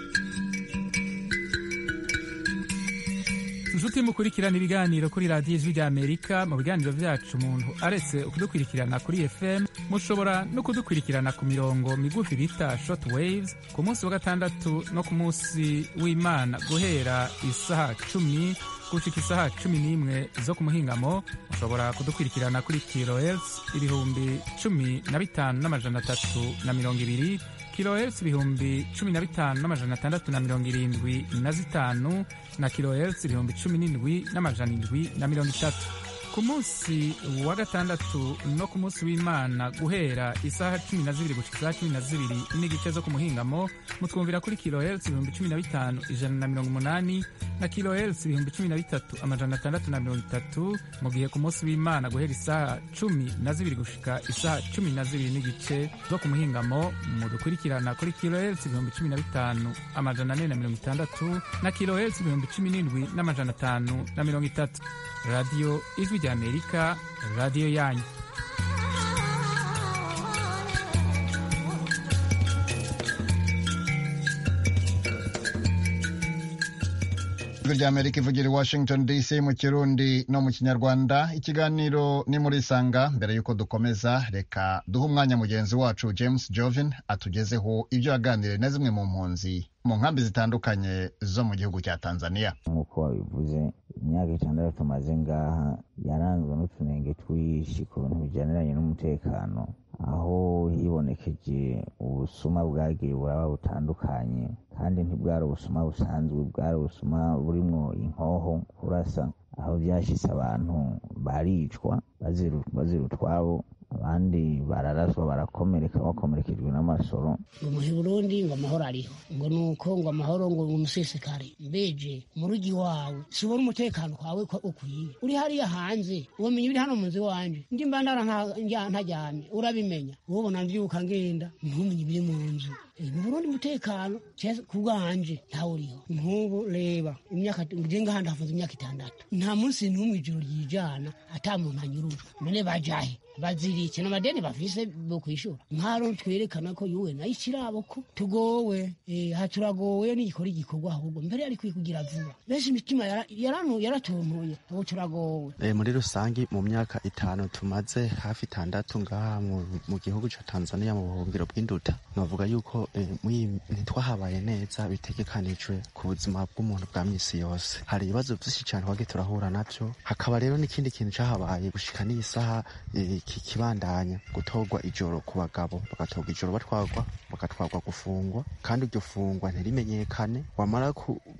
Inshuti mukurikirana ibiganiro kuri radiyo Ijwi ry'Amerika, mu biganiro byacu umuntu aretse kudukurikirana kuri FM, mushobora no kudukurikirana ku mirongo migufi bita short waves ku munsi wa gatandatu no ku munsi w'Imana guhera isaha 10 gushika isaha 11 zo ku muhingamo. Mushobora kudukurikirana kuri kilohertz 15,320, kilohertz 15,675 na kilohertz 17,730. Ku munsi wa gatandatu no ku munsi w'Imana guhera isaha 12 gushika isaha 12 n'igice zo ku muhingamo, mutwumvira kuri kilohertz 15,180 na kilohertz 13,630, mu gihe ku munsi w'Imana guhera isaha 12 gushika isaha 12 n'igice zo ku muhingamo, mudukurikirana kuri kilohertz 15,460 na kilohertz 17,530. Radio Ijwi ry'Amerika, radio yanyu. ijwi ry'Amerika ivugira i Washington DC mu Kirundi no mu Kinyarwanda. Ikiganiro ni muri Sanga. Mbere y'uko dukomeza, reka duhe umwanya mugenzi wacu James Jovin atugezeho ibyo yaganiriye na zimwe mu mpunzi mu nkambi zitandukanye zo mu gihugu cya Tanzania. Nk'uko wabivuze, imyaka 6 tumaze ngaha yaranzwe n'utunenge twishi ku bintu bijyaniranye n'umutekano, aho hibonekeje ubusuma bwagiye buraba butandukanye, kandi ntibwari ubusuma busanzwe, bwari ubusuma burimwo inkoho, kurasa, aho byashitse abantu baricwa bazira utwabo, abandi bararaswa barakomereka bakomerekejwe n'amasoro. Ngo mu Burundi ngo amahoro ariho, ngo nuko ngo amahoro ngo umusesekare mbeje mu rugi wawe sibona umutekano kwawe ko ukwiye, uri hariya hanze ubumenyi biri hano munzi wanje ndi mbandara ntajyamye urabimenya, ubona mvyuka ngenda ntumenye biri mu nzu. Mu Burundi umutekano kubwanje ntawuriho. Nkubu reba imyaka ngenga handi hafunze imyaka 6, nta munsi n'umwe ijuru ryijana ata muntu anyurujwe. None bajahe bazirike n'amadeni bafise bo kwishura, nkaro twerekana ko yuwe nayo ikirabo ko tugowe haturagowe n'igikora igikorwa, ahubwo mbere ari kwikugira vuba. Benshi imitima yaratuntuye abo turagowe. Muri rusangi mu myaka 5 tumaze hafi 6 ngaha mu gihugu cya Tanzania mu buhungiro bw'induta, navuga yuko ntitwahabaye neza bitegekanijwe ku buzima bw'umuntu bwa misi yose. Hari ibibazo byinshi cyane twage turahura navyo, hakaba rero n'ikindi kintu cyahabaye gushika n'isaha kibandanya gutorwa ijoro ku bagabo, bagatorwa ijoro bagatwarwa gufungwa, kandi iryo fungwa ntirimenyekane. Wamara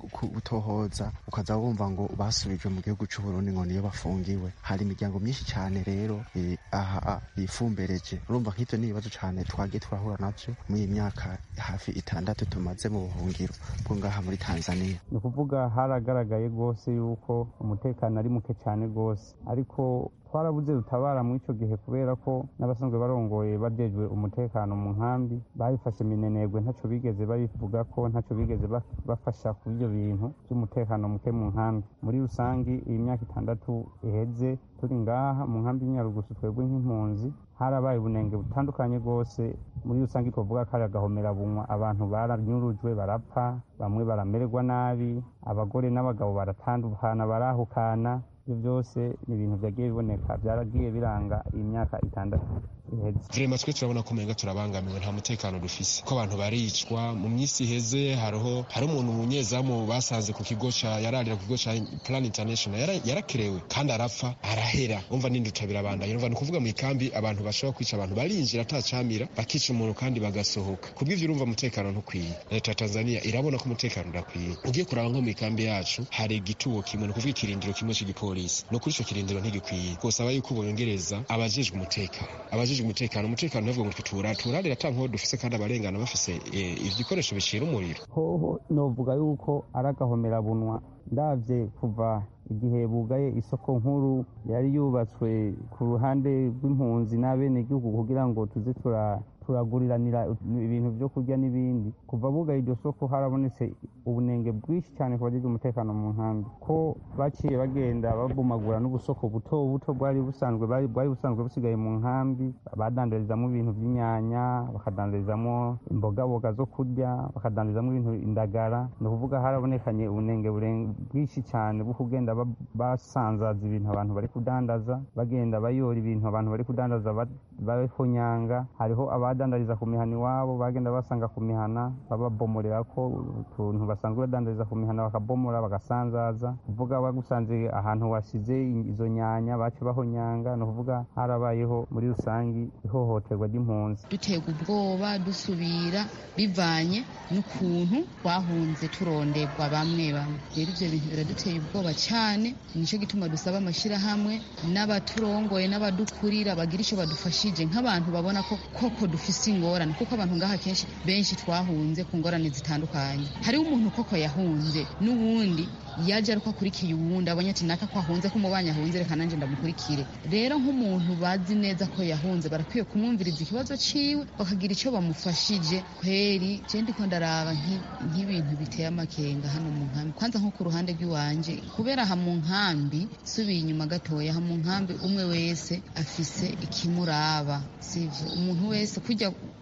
gutohoza ukaza wumva ngo basubijwe mu gihugu cy'u Burundi ngo niyo bafungiwe. Hari imiryango myinshi cyane rero aha bifumbereje. Urumva nk'ivyo n'ibibazo cyane twage turahura navyo muri iyi myaka hafi 6 tumaze mu buhungiro bwo ngaha muri Tanzania. Ni kuvuga haragaragaye rwose yuko umutekano ari muke cyane rwose, ariko twarabuze rutabara mu ico gihe kubera ko n'abasanzwe barongoye badejwe umutekano mu nkambi babifashe minenegwe, ntaco bigeze babivuga ko, ntaco bigeze bafasha ku byo bintu by'umutekano muke mu nkambi. Muri rusangi iyi myaka 6 iheze turi ngaha mu nkambi y'Inyarugusu, twebwe nk'impunzi harabaye ubunenge butandukanye rwose. Muri rusangi twavuga ko ari agahomera bunwa, abantu baranyurujwe barapfa, bamwe baramererwa nabi, abagore n'abagabo baratandukana barahukana. Ibyo byose ni ibintu byagiye biboneka, byaragiye biranga iyi myaka 6 iheze. Vrema twe turabona ko umenga turabangamiwe, nta mutekano dufise, ko abantu baricwa. Mu myisi iheze hari umuntu umunyezamu basanze ku kigo yararira ku kigo ca Plan International yarakerewe kandi arapfa arahera. Umva n'induta birabandanye, umva nukuvuga mu ikambi abantu bashobora kwica abantu barinjira atacamira bakica umuntu kandi bagasohoka. Kubw'ivyo urumva umutekano ntukwiye. Leta ya Tanzania irabona ko umutekano udakwiye. Ugiye kuraba nko mu ikambi yacu hari igituwo kimwe, no kuvuga ikirindiro kimwe cy'igipolisi, no kuri ico kirindiro ntigikwiye. Kosaba yuko bongereza abajejwe umutekano ntabwo ngo turarira tanko dufise kandi abarengana bafise ibikoresho bishira umuriro. Hoho novuga yuko aragahomera bunwa, ndavye kuva igihe bugaye isoko nkuru yari yubatswe ku ruhande rw'impunzi n'abene gihugu kugira ngo tuze turaguriranira ibintu byo kurya n'ibindi. Kuva bugaye iryo soko harabonetse ubunenge bwinshi cyane ku bajeje umutekano mu nkambi, ko baciye bagenda babomagura n'ubusoko buto bwari busanzwe busigaye mu nkambi, badandarizamo ibintu by'inyanya, bakadandarizamo imboga zo kurya, bakadandarizamo ibintu indagara. Ni ukuvuga harabonekanye ubunenge bwinshi cyane bwo kugenda basanzaza ibintu abantu bari kudandaza, bagenda bayora ibintu abantu bari kudandaza bahonyanga. Hariho abadandariza ku mihana iwabo, bagenda basanga ku mihana bababomorera ko utuntu basanzwe badandariza ku mihana, bakabomora bagasanzaza. Kuvuga bagusanze ahantu wasize izo nyanya bace bahonyanga. No kuvuga harabayeho muri rusangi ihohoterwa ry'impunzi. Duterwa ubwoba dusubira bivanye n'ukuntu twahunze turonderwa bamwe. Rero ivyo bintu biraduteye ubwoba cyane, nico gituma dusaba amashirahamwe n'abaturongoye n'abadukurira bagira ico badufashije nk'abantu babona ko koko dufise ingorane, kuko abantu ngaha kenshi benshi twahunze ku ngorane zitandukanye. Hariho umuntu koko yahunze n'uwundi yaje ariko akurikiye uwundi, abonye ati naka ko ahunze, ko mubanya ahunze reka nanje ndamukurikire. Rero nk'umuntu bazi neza ko yahunze barakwiye kumwumviriza ikibazo ciwe, bakagira ico bamufashije. Kweri je ndiko ndaraba nk'ibintu biteye amakenga hano mu nkambi, kwanza nko ku ruhande rw'iwanje, kubera aha mu nkambi subiye inyuma gatoya, aha mu nkambi umwe wese afise ikimuraba, sivyo umuntu wese kujya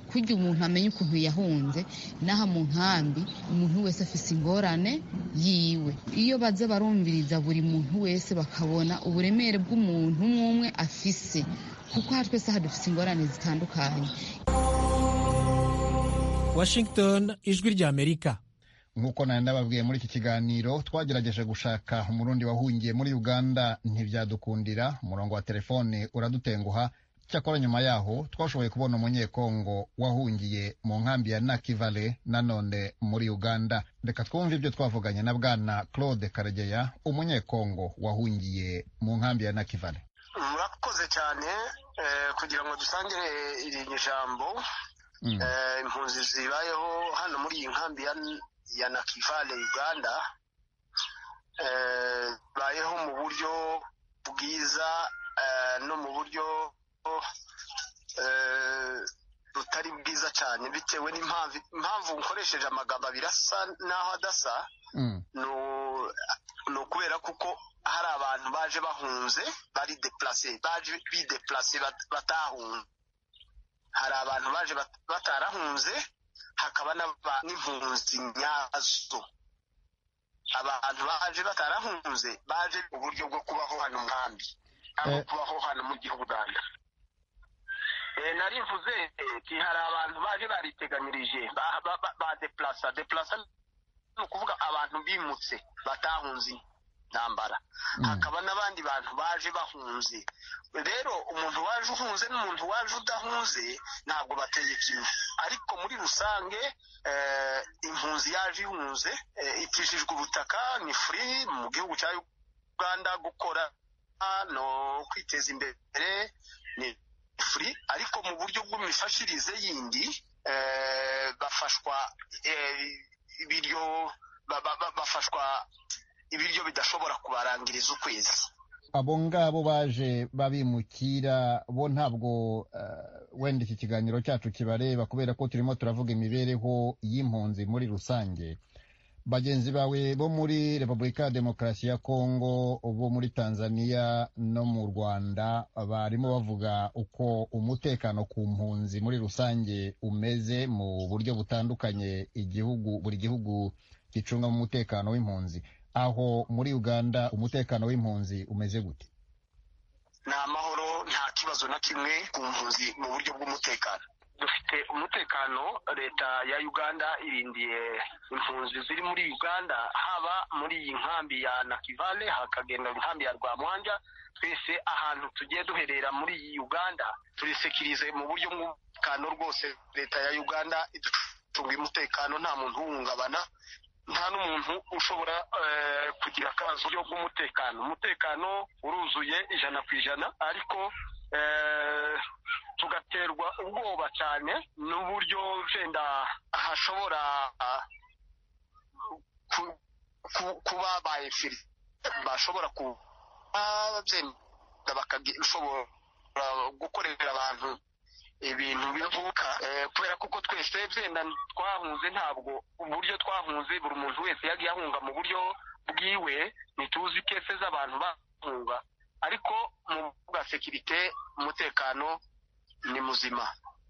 kurya umuntu amenye ukuntu yahunze n'aha mu nkambi umuntu wese afise ingorane yiwe. Iyo baza barumviriza buri muntu wese bakabona uburemere bw'umuntu umwe afise, kuko aha twese dufise ingorane zitandukanye. Washington, ijwi ry'Amerika. nk'uko nari nababwiye muri iki kiganiro twagerageje gushaka umurundi wahungiye muri Uganda ntibyadukundira, umurongo wa telefone uradutenguha. Cyakora nyuma yaho twashoboye kubona umunyekongo wahungiye mu nkambi ya Nakivale nanone muri Uganda. Reka twumve ibyo twavuganye na bwana Claude Karegeya, umunyekongo wahungiye mu nkambi ya Nakivale. Murakoze cyane kugira ngo dusangire iri jambo. Impunzi zibayeho hano muri iyi nkambi ya Nakivale Uganda bayeho mu buryo bwiza no mu buryo rutari bwiza cyane, bitewe n'impamvu nkoresheje amagambo abiri asa n'aho adasa. ni ukubera kuko hari abantu baje bahunze bari deplase, baje bideplase batahunze. Hari abantu baje batarahunze, hakaba n'impunzi nyazo. Abantu baje batarahunze baje uburyo bwo kubaho hano mu nkambi, abo kubaho hano mu gihugu Uganda. Narivuze ati hari abantu baje bariteganyirije ba deplasa ni ukuvuga abantu bimutse batahunze intambara. Hakaba n'abandi bantu baje bahunze. Rero umuntu waje uhunze n'umuntu waje udahunze ntabwo bateye kimwe, ariko muri rusange impunzi yaje ihunze itishijwe ubutaka, ni free mu gihugu cya Uganda, gukora no kwiteza imbere ni free, ariko mu buryo bw'imifashirize yindi bafashwa ibiryo bafashwa ibiryo bidashobora kubarangiriza ukwezi. Abo ngabo baje babimukira bo ntabwo wenda iki kiganiro cyacu kibareba, kubera ko turimo turavuga imibereho y'impunzi muri rusange. Bagenzi bawe bo muri Repubulika ya Demokarasi ya Kongo, bo muri Tanzania no mu Rwanda barimo bavuga uko umutekano ku mpunzi muri rusange umeze mu buryo butandukanye. Buri gihugu gicunga mu mutekano w'impunzi. Aho muri Uganda umutekano w'impunzi umeze gute? Ni amahoro, nta kibazo na kimwe ku mpunzi mu buryo bw'umutekano. Dufite umutekano. Leta ya Uganda irindiye impunzi ziri muri Uganda, haba muri iyi nkambi ya Nakivale, hakagenda inkambi ya Rwamwanja. Twese ahantu tugiye duherera muri iyi Uganda turisekirize mu buryo bw'umutekano rwose. Leta ya Uganda iducunga umutekano, nta muntu uhungabana, nta n'umuntu ushobora kugira akabazo k'umutekano. Umutekano uruzuye 100%, ariko tugaterwa ubwoba cyane n'uburyo wenda hashobora kuba bayefiri bashobora kuba bakashobora gukorera abantu ibintu bivuka, kubera kuko twese byenda twahunze, ntabwo uburyo twahunze buri muntu wese yagiye ahunga mu buryo bwiwe. Ntituzi kese z'abantu bahunga, ariko mu bwa sekirite umutekano ni muzima.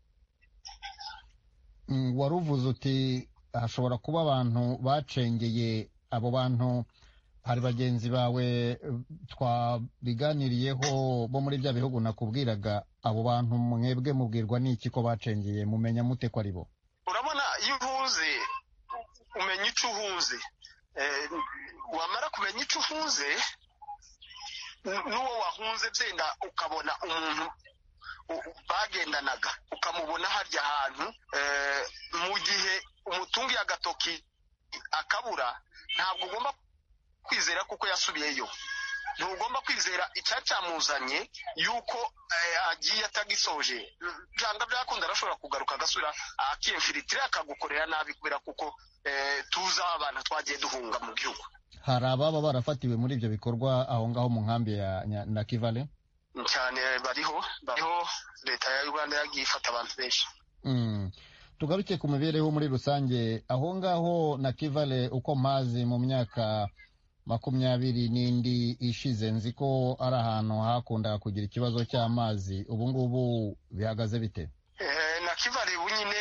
Waruvuze uti hashobora kuba abantu bacengeye. Abo bantu hari bagenzi bawe twabiganiriyeho bo muri bya bihugu nakubwiraga. Abo bantu mwebwe mubwirwa n'iki ko bacengeye? Mumenya mute ko ari bo? Urabona, iyo uhunze umenya icyo uhunze. Wamara kumenya icyo uhunze, n'uwo wahunze byenda ukabona umuntu bagendanaga ukamubona harya ahantu, mu gihe umutungiye agatoki akabura, ntabwo ugomba kwizera kuko yasubiyeyo. Ntugomba kwizera icyamuzanye yuko agiye atagisoje. Byanga byakunda arashobora kugaruka agasura akiyemfiritira akagukorera nabi, kubera kuko tuza abantu twagiye duhunga mu gihugu. Hari ababa barafatiwe muri ibyo bikorwa aho ngaho mu nkambi ya Nakivale? Cyane bariho. Leta ya Uganda yagiye ifata abantu benshi. Tugaruke ku mibereho muri rusange aho ngaho Nakivale. Uko mpazi mu myaka 20 n'indi ishize, nzi ko ari ahantu hakundaga kugira ikibazo cy'amazi. Ubu ngubu bihagaze bite? Nakivale ubu nyine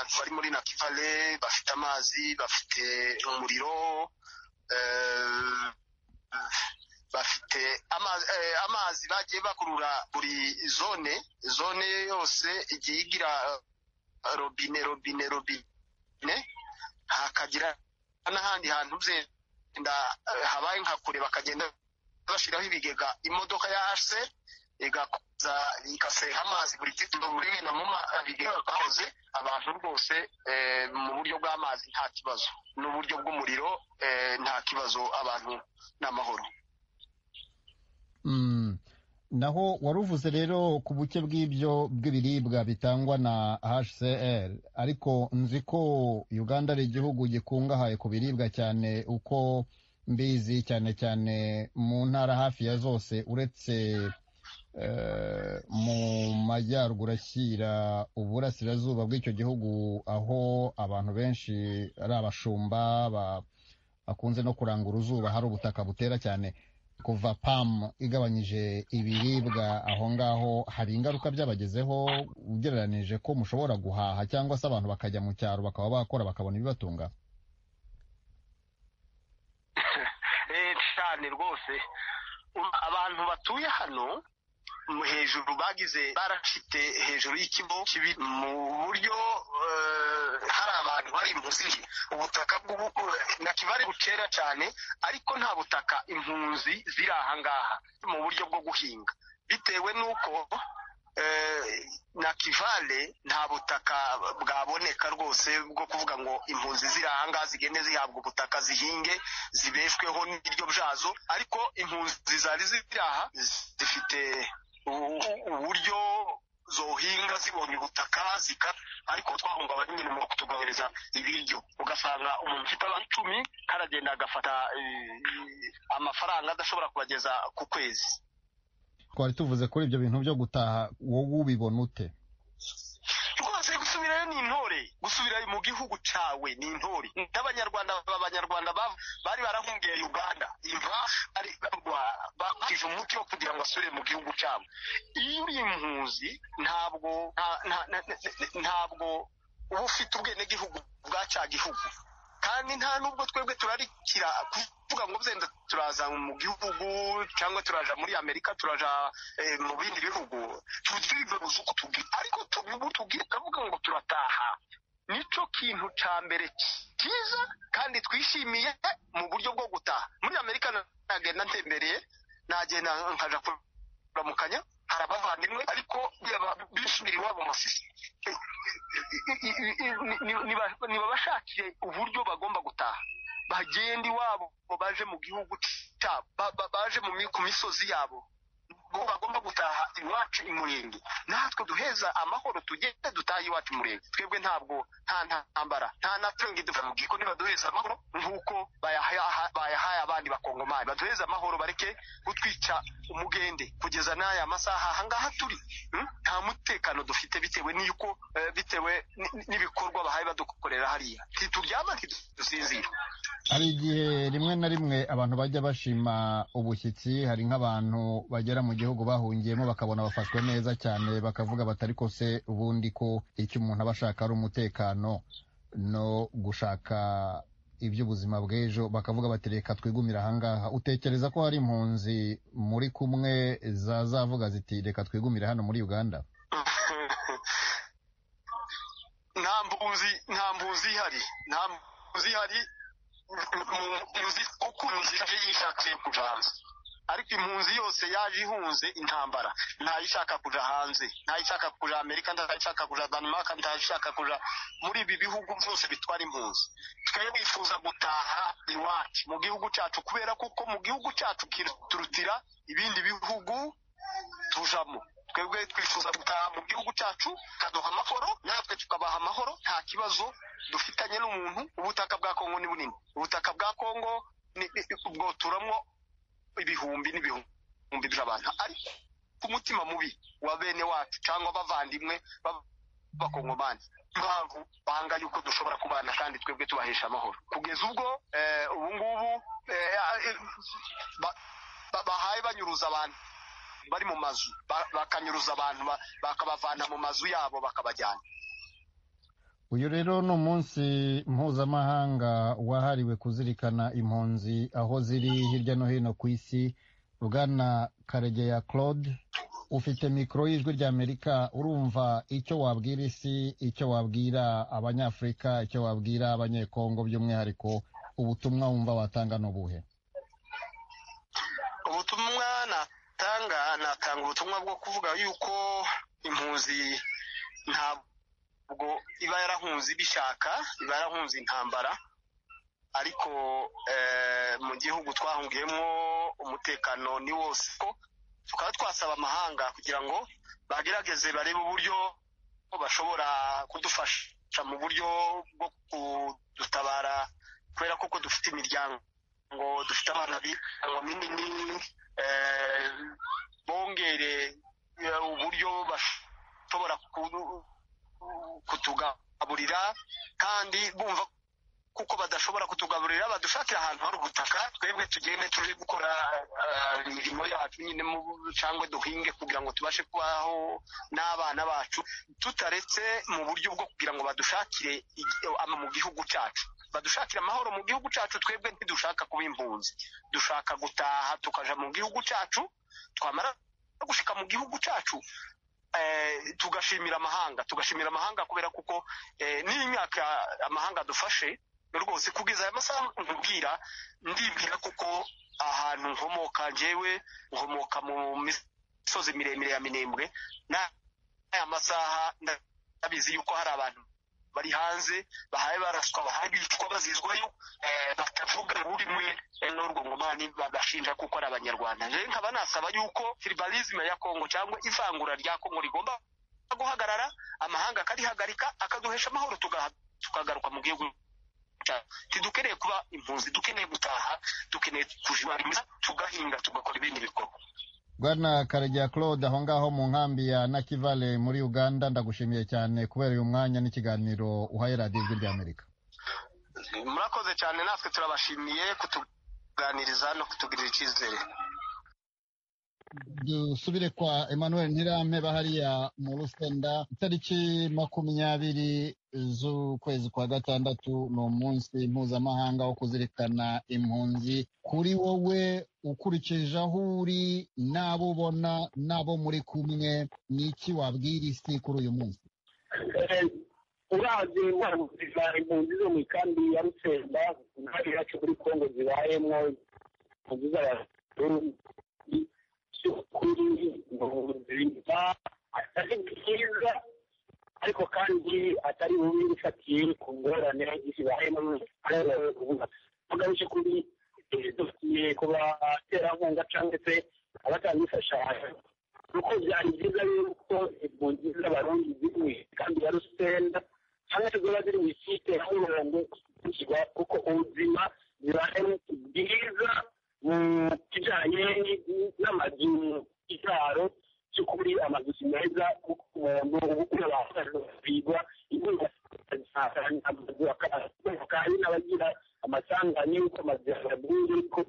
abantu bari muri Nakivale bafite amazi, bafite umuriro, bafite amazi bagiye bakurura buri zone yose igiye igira robine hakagira n'ahandi hantu byenda habaye nka kure bakagenda bashiraho ibigega imodoka ya HCR igakoza ikaseha amazi buri tito muri na muma bigega bakoze abantu rwose mu buryo bw'amazi nta kibazo n'uburyo bw'umuriro nta kibazo abantu n'amahoro. Naho waruvuze rero ku buke bw'ibiribwa bitangwa na HCR, ariko nzi ko Uganda ari igihugu gikungahaye ku biribwa cyane uko mbizi, cyane cyane mu ntara hafi ya zose uretse mu majyaruguru ashyira uburasirazuba bw'icyo gihugu aho abantu benshi ari abashumba bakunze no kuranga uruzuba, hari ubutaka butera cyane. Kuva PAM igabanyije ibiribwa aho ngaho hari ingaruka byabagezeho ugereranije ko mushobora guhaha cyangwa se abantu bakajya mu cyaro bakaba bakora bakabona ibibatunga? Cyane rwose abantu batuye hano hejuru barashite hejuru y'ikibo kibi mu buryo hari abantu bari muzihi ubutaka Nakivale bucera cyane ariko nta butaka impunzi ziri aha ngaha mu buryo bwo guhinga bitewe n'uko Nakivale nta butaka bwaboneka rwose bwo kuvuga ngo impunzi ziri aha ngaha zigende zihabwa ubutaka zihinge zibeshweho n'ibiryo byazo, ariko impunzi zari ziri aha zifite uburyo zohinga zibonye ubutaka ariko twahungabanye nyine mu kutugaburira ibiryo, ugasanga umuntu ufite abantu 10 karagenda agafata amafaranga adashobora kubageza ku kwezi. Twari tuvuze kuri ibyo bintu byo gutaha, wowe ubibona ute? Rwose gusubirayo ni intore, gusubirayo mu gihugu cyawe ni intore. N'abanyarwanda bari barahungiye Uganda imva ari bakije umuti wo kugira ngo asubire mu gihugu cyabo. Iyo uri impunzi ntabwo uba ufite ubwenegihugu bwa cya gihugu, kandi nta nubwo twebwe turarikira kuvuga ngo byenda turaza mu gihugu cyangwa turaja muri Amerika turaja mu bindi bihugu tugiye gusuka tugi, ariko tugiye kavuga ngo turataha. Nico kintu cya mbere cyiza kandi twishimiye mu buryo bwo gutaha. Muri Amerika nagenda ntembereye, nagenda nkaja kuramukanya, hari abavandimwe ariko bishimira iwabo masisi. Nibabashakire uburyo bagomba gutaha, bagenda iwabo baje mu gihugu cyabo, baje ku misozi yabo, bagomba gutaha iwacu imurenge. Natwe duheza amahoro tugende dutaha iwacu imurenge. Twebwe ntabwo nta ntambara nta natrengi duva mu giko, niba duheza amahoro nk'uko bayahaye abandi bakongomani, baduheza amahoro bareke gutwica umugende kugeza n'aya masaha ahangaha turi. Nta mutekano dufite bitewe n'ibikorwa bahaye badukorera hariya, ntituryama ntidusinzira. Hari igihe rimwe na rimwe abantu bajya bashima ubushyitsi, hari nk'abantu bagera mu gihugu bahungiyemo bakabona bafashwe neza cyane, bakavuga batari ko se ubundi ko icyo umuntu aba ashaka ari umutekano no gushaka iby'ubuzima bw'ejo, bakavuga bati reka twigumire ahangaha. Utekereza ko hari impunzi muri kumwe zavuga ziti reka twigumire hano muri Uganda? Nta mpunzi ihari kuko impunzi yishakiye kuja hanze, ariko impunzi yose yaje ihunze intambara ntayishaka kuja hanze, ntayishaka kuja Amerika, ntayishaka kuja Denmark, ntayishaka kuja muri ibi bihugu byose bitwara impunzi. Twebwe bifuza gutaha iwacu mu gihugu cyacu, kubera kuko mu gihugu cyacu turutira ibindi bihugu tujamo. Twebwe twifuza gutaha mu gihugu cyacu kaduha amahoro, natwe tukabaha amahoro, nta kibazo dufitanye n'umuntu. Ubutaka bwa Kongo ni bunini, ubutaka bwa Kongo bwoturamwo ibihumbi n'ibihumbi by'abantu, ariko ku mutima mubi wa bene wacu cyangwa abavandimwe b'abakongomani impamvu banga yuko dushobora kubana kandi twebwe tubahesha amahoro. Kugeza ubwo ubungubu bahaye banyuruza abantu bari mu mazu, bakanyuruza abantu bakabavana mu mazu yabo bakabajyana. uyu rero ni umunsi mpuzamahanga wahariwe kuzirikana impunzi aho ziri hirya no hino ku isi. Bwana Karegeya Claude, ufite mikoro y'ijwi ry'Amerika, urumva icyo wabwira isi, icyo wabwira abanyafurika, icyo wabwira abanyekongo, by'umwihariko ubutumwa wumva watanga n'ubuhe? ubutumwa natanga ubutumwa bwo kuvuga yuko impunzi ntabwo iba yarahunze ibishaka, iba yarahunze intambara, ariko mu gihugu twahungiyemo umutekano ni wose. Tukaba twasaba amahanga kugira ngo bagerageze barebe uburyo bashobora kudufasha mu buryo bwo kudutabara, kubera ko dufite imiryango, dufite abana binini, bongere uburyo bashobora kutugaburira, kandi bumva kuko badashobora kutugaburira badushakira ahantu hari ubutaka, twebwe tugende tuje gukora imirimo yacu nyine cyangwa duhinge kugira ngo tubashe kubaho n'abana bacu, tutaretse mu buryo bwo kugira ngo badushakire mu gihugu cyacu, badushakira amahoro mu gihugu cyacu. Twebwe ntidushaka kuba impunzi, dushaka gutaha tukaja mu gihugu cyacu, twamara gushika mu gihugu cyacu tugashimira amahanga kubera kuko n'imyaka amahanga dufashe rwose kugeza aya masaha ndibwira kuko ahantu nkomoka mu misozi miremire ya Minembwe, n'aya masaha ndabizi yuko hari abantu bari hanze bahaye baraswa, bahaye bicwa, bazizwayo batavuga ururimi n'urwo ngomani bagashinja kuko ari abanyarwanda. rero nkaba nasaba yuko tribalisme ya Kongo cyangwa ivangura rya Kongo rigomba guhagarara, amahanga akarihagarika, akaduhesha amahoro, tukagaruka mu gihugu. Tidukeneye kuba impunzi, dukeneye gutaha, dukeneye kujibariza, tugahinga, tugakora ibindi bikorwa. Bwana Karegeya Claude, aho ngaho mu nkambi ya Nakivale muri Uganda, ndagushimiye cyane kubera uyu mwanya n'ikiganiro uhaye radiyo ijwi ry'Amerika. Murakoze cyane, natwe turabashimiye kutuganiriza no kutugirira icyizere. Dusubire kwa Emmanuel Ntirampeba hariya mu Rusenda. Itariki 20 z'ukwezi kwa gatandatu ni umunsi mpuzamahanga wo kuzirikana impunzi. Kuri wowe, ukurikije aho uri n'abo ubona n'abo muri kumwe, ni iki wabwira isi kuri uyu munsi? Urazi impunzi zo mu ikambi ya Rusenda ntari yacu muri Kongo zibayemo impunzi z'abarundi kuri ubuzima atari bwiza, ariko kandi atari bubi bufatiye ku ngorane zibayemo. Tugamije kuri dufitiye ku baterankunga cyangwa se abatanga imfashanyo, kuko byari byiza yuko impunzi z'abarundi ziri mu ikambi ya Rusenda cyangwa se ziba ziri mu isite y'umurongo ushyirwa, kuko ubuzima zibayemo bwiza mu kijyanye n'amazu y'iraro cy'ukuri, amazu si meza kuko umuntu uba wabigwa amazu akaba n'abagira amasanganya y'uko amazu yaguye, ariko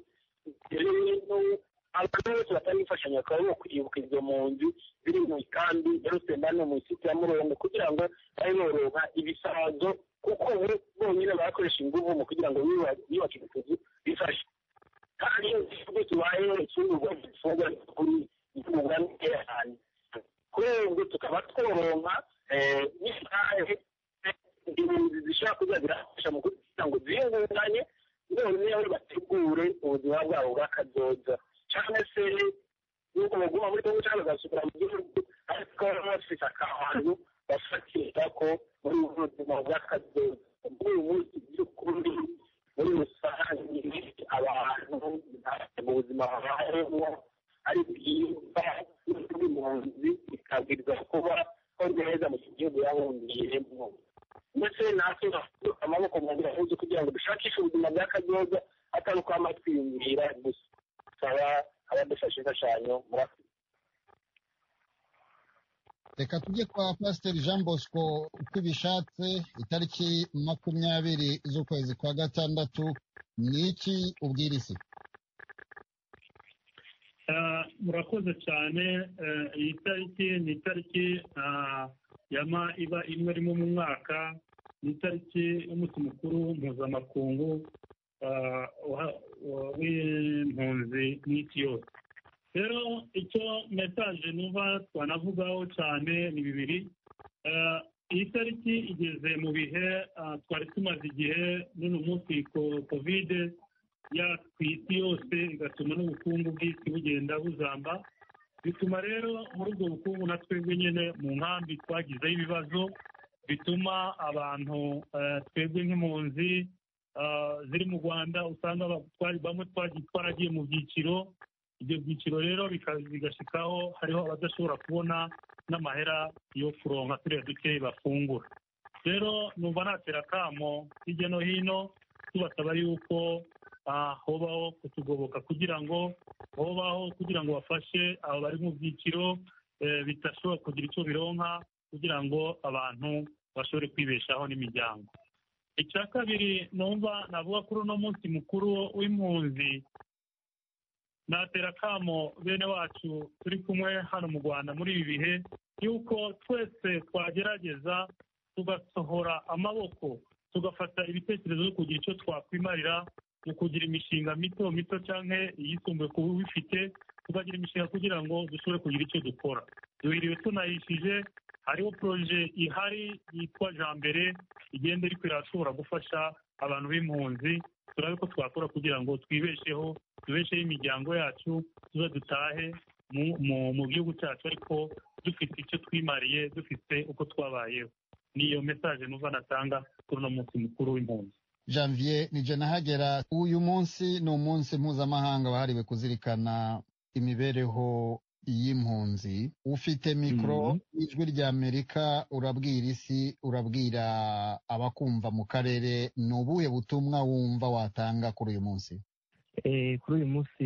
abantu bose batanga imfashanyo bakaba bakwibuka izo mpunzi ziri mu ikambi ya Rusenda no mu isite ya Murongo kugira ngo babe boroha ibisazo, kuko bonyine barakoresha ingufu mu kugira ngo biyubake utuzu bifashe. Kandi iyo igihugu kibaye ikingurwa gifungwa kuri imfungwa nkeya cyane, kuri ubu tukaba tworonka n'imitahe impunzi zishobora kuza zirafasha mu kugira ngo ziyungunganye, noneho bategure ubuzima bwabo bw'akazoza, cyangwa se nuko baguma muri Kongo cyangwa bagasubira mu gihugu, ariko bafite akantu bafatira ko muri ubu buzima bw'akazoza. Muri ubu munsi by'ukuri muri rusange abantu mu buzima babayemo ari bwiza, n'undi mpunzi ikabwirwa kuba ko neza mu gihugu yahungiyemo, ndetse natwe amaboko mu gihugu kugira ngo dushakishe ubuzima bw'akazoza atari uko amatwiyumvira gusa. Saba abadufasha imfashanyo muri Afurika. Reka tujye kwa Pasiteri Jean Bosco uko bishatse. Itariki 20 z'ukwezi kwa gatandatu ni iki ubwira isi? Murakoze cyane. Iyi tariki ni itariki iba imwe rimwe mu mwaka, ni itariki y'umunsi mukuru mpuzamakungu w'impunzi n'isi yose. Rero icyo mesaje numva twanavugaho cyane ni bibiri. Iyi tariki igeze mu bihe twari tumaze igihe n'uno munsi kovide ya ku isi yose igatuma n'ubukungu bw'isi bugenda buzamba, bituma rero muri ubwo bukungu na twebwe nyine mu nkambi twagizeho ibibazo bituma abantu twebwe nk'impunzi ziri mu Rwanda usanga bamwe twaragiye mu byiciro, ibyo byiciro rero bigashikaho hariho abadashobora kubona n'amahera yo kuronka turiya duke bafungura. Rero numva natera akamo hirya no hino tubasaba yuko hobaho kutugoboka kugira ngo bafashe abo bari mu byiciro bidashobora kugira icyo bironka kugira ngo abantu bashobore kwibeshaho n'imiryango. Icya kabiri numva navuga kuri uno munsi mukuru w'impunzi, natera akamo bene wacu turi kumwe hano mu Rwanda muri ibi bihe yuko twese twagerageza tugasohora amaboko tugafata ibitekerezo byo kugira icyo twakwimarira mu kugira imishinga mito mito cyangwa iyisumbuye kuba ubifite, tukagira imishinga kugira ngo dushobore kugira icyo dukora. Duhiriwe tunayishije, hariho poroje ihari yitwa Jambere igenda ariko irashobora gufasha abantu b'impunzi, turabe ko twakora kugira ngo twibesheho imiryango yacu, tuza dutahe mu gihugu cyacu ariko dufite icyo twimariye, dufite uko twabayeho. Niyo mesaje numva natanga kuri uno munsi mukuru w'impunzi. Janvier Nijenahagera, uyu munsi ni umunsi mpuzamahanga wahariwe kuzirikana imibereho y'impunzi. Ufite mikoro y'ijwi rya Amerika, urabwira isi, urabwira abakumva mu karere, ni ubuhe butumwa wumva watanga kuri uyu munsi? Kuri uyu munsi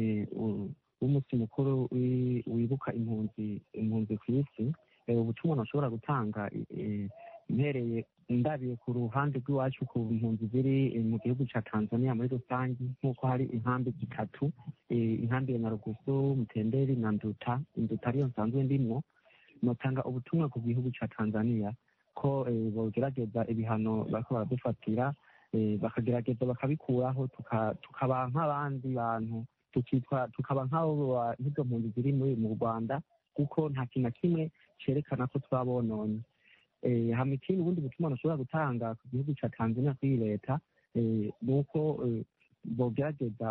w'umunsi mukuru wibuka impunzi ku isi, ubutumwa nashobora gutanga mpereye ndabiye ku ruhande rw'iwacu ku mpunzi ziri mu gihugu cya Tanzania muri rusange, nk'uko hari inkambi zitatu, inkambi ya Nyarugusu, Mtenderi na Nduta ariyo nsanzwe ndimwo. Notanga ubutumwa ku gihugu cya Tanzania ko bogerageza ibihano bariko baradufatira, bakagerageza bakabikuraho, tukaba nk'abandi bantu, tukaba nk'izo mpunzi ziri mu Rwanda, kuko nta kintu na kimwe cerekana ko twabononye. Hama ikindi ubundi butumwa nashobora gutanga ku gihugu cya Tanzania kuri leta ni uko bogerageza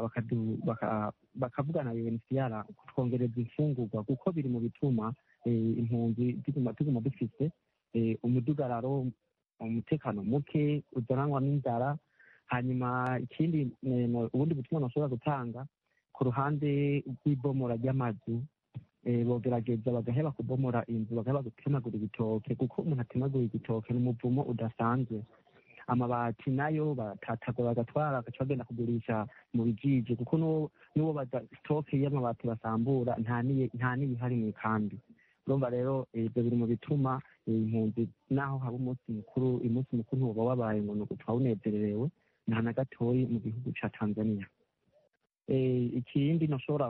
bakavugana na UNHCR kutwongereza imfungurwa, kuko biri mu bituma impunzi tuguma dufise umudugararo, umutekano muke uzananwa n'inzara. Hanyuma ikindi ubundi butumwa nashobora gutanga ku ruhande rw'ibomora ry'amazu, bogerageza bagaheba kubomora inzu, bagaheba gutemagura ibitoke, kuko umuntu atemagura igitoke ni umuvumo udasanzwe. Amabati nayo batatagura bagatwara bagaca bagenda kugurisha mu bijiji, kuko n'uwo sitoke y'amabati basambura nta n'ibihari mu ikambi. Urumva rero ibyo biri mu bituma impunzi naho haba umunsi mukuru ntuba wabaye ngo ni twawunezererewe nta na gatoyi mu gihugu cya Tanzania. Ikindi nashobora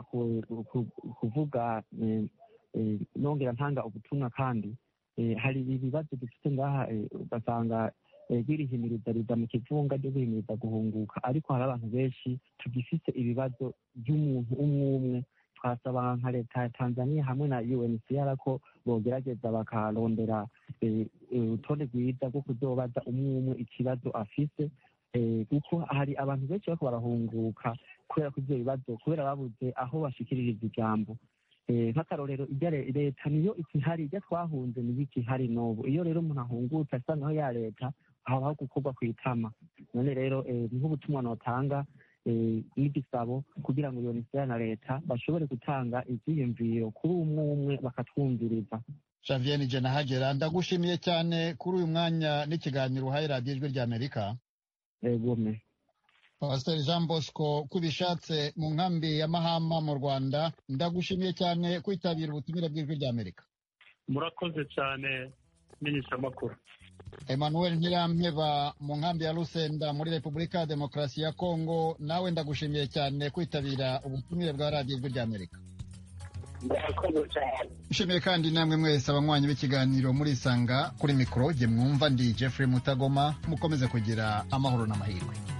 kuvuga nongera ntanga ubutumwa kandi, hari ibibazo dufite ngaha ugasanga birihimiriza riza mu kivunga ryo guhimiriza guhunguka, ariko hari abantu benshi tugifite ibibazo by'umuntu umwe. Twasaba nka leta ya Tanzania hamwe na UNHCR ko bogerageza bakarondera urutonde rwiza rwo kuzobaza umwe ikibazo afise, kuko hari abantu benshi bariko barahunguka kubera ko ivyo bibazo, kubera babuze aho bashikiririza ijambo. Nk'akarorero leta niyo ikihari, ijya twahunze niyo ikihari n'ubu. Iyo rero umuntu ahungutse asangaho ya leta habaho gukorwa kw'itama. None rero nk'ubutumwa notanga n'igisabo kugira ngo UNHCR na leta bashobore gutanga ivyiyumviro kuri umwe bakatwumviriza. Janvier Nijenahagera, ndagushimiye cyane kuri uyu mwanya n'ikiganiro uhaye radiyo ijwi rya Amerika. Gome Pastor Jean Bosco Kubishatse mu nkambi ya Mahama mu Rwanda, ndagushimiye cyane kwitabira ubutumire bw'ijwi rya Amerika. Murakoze cyane menyesha amakuru. Emmanuel Ntirampeba mu nkambi ya Lusenda muri Repubulika ya Demokarasi ya Kongo, nawe ndagushimiye cyane kwitabira ubutumire bwa radiyo ijwi rya Amerika. murakoze cyane. nshimiye kandi namwe mwese abanywanyi b'ikiganiro murisanga kuri mikoro jye mwumva ndi Jeffrey Mutagoma mukomeze kugira amahoro n'amahirwe.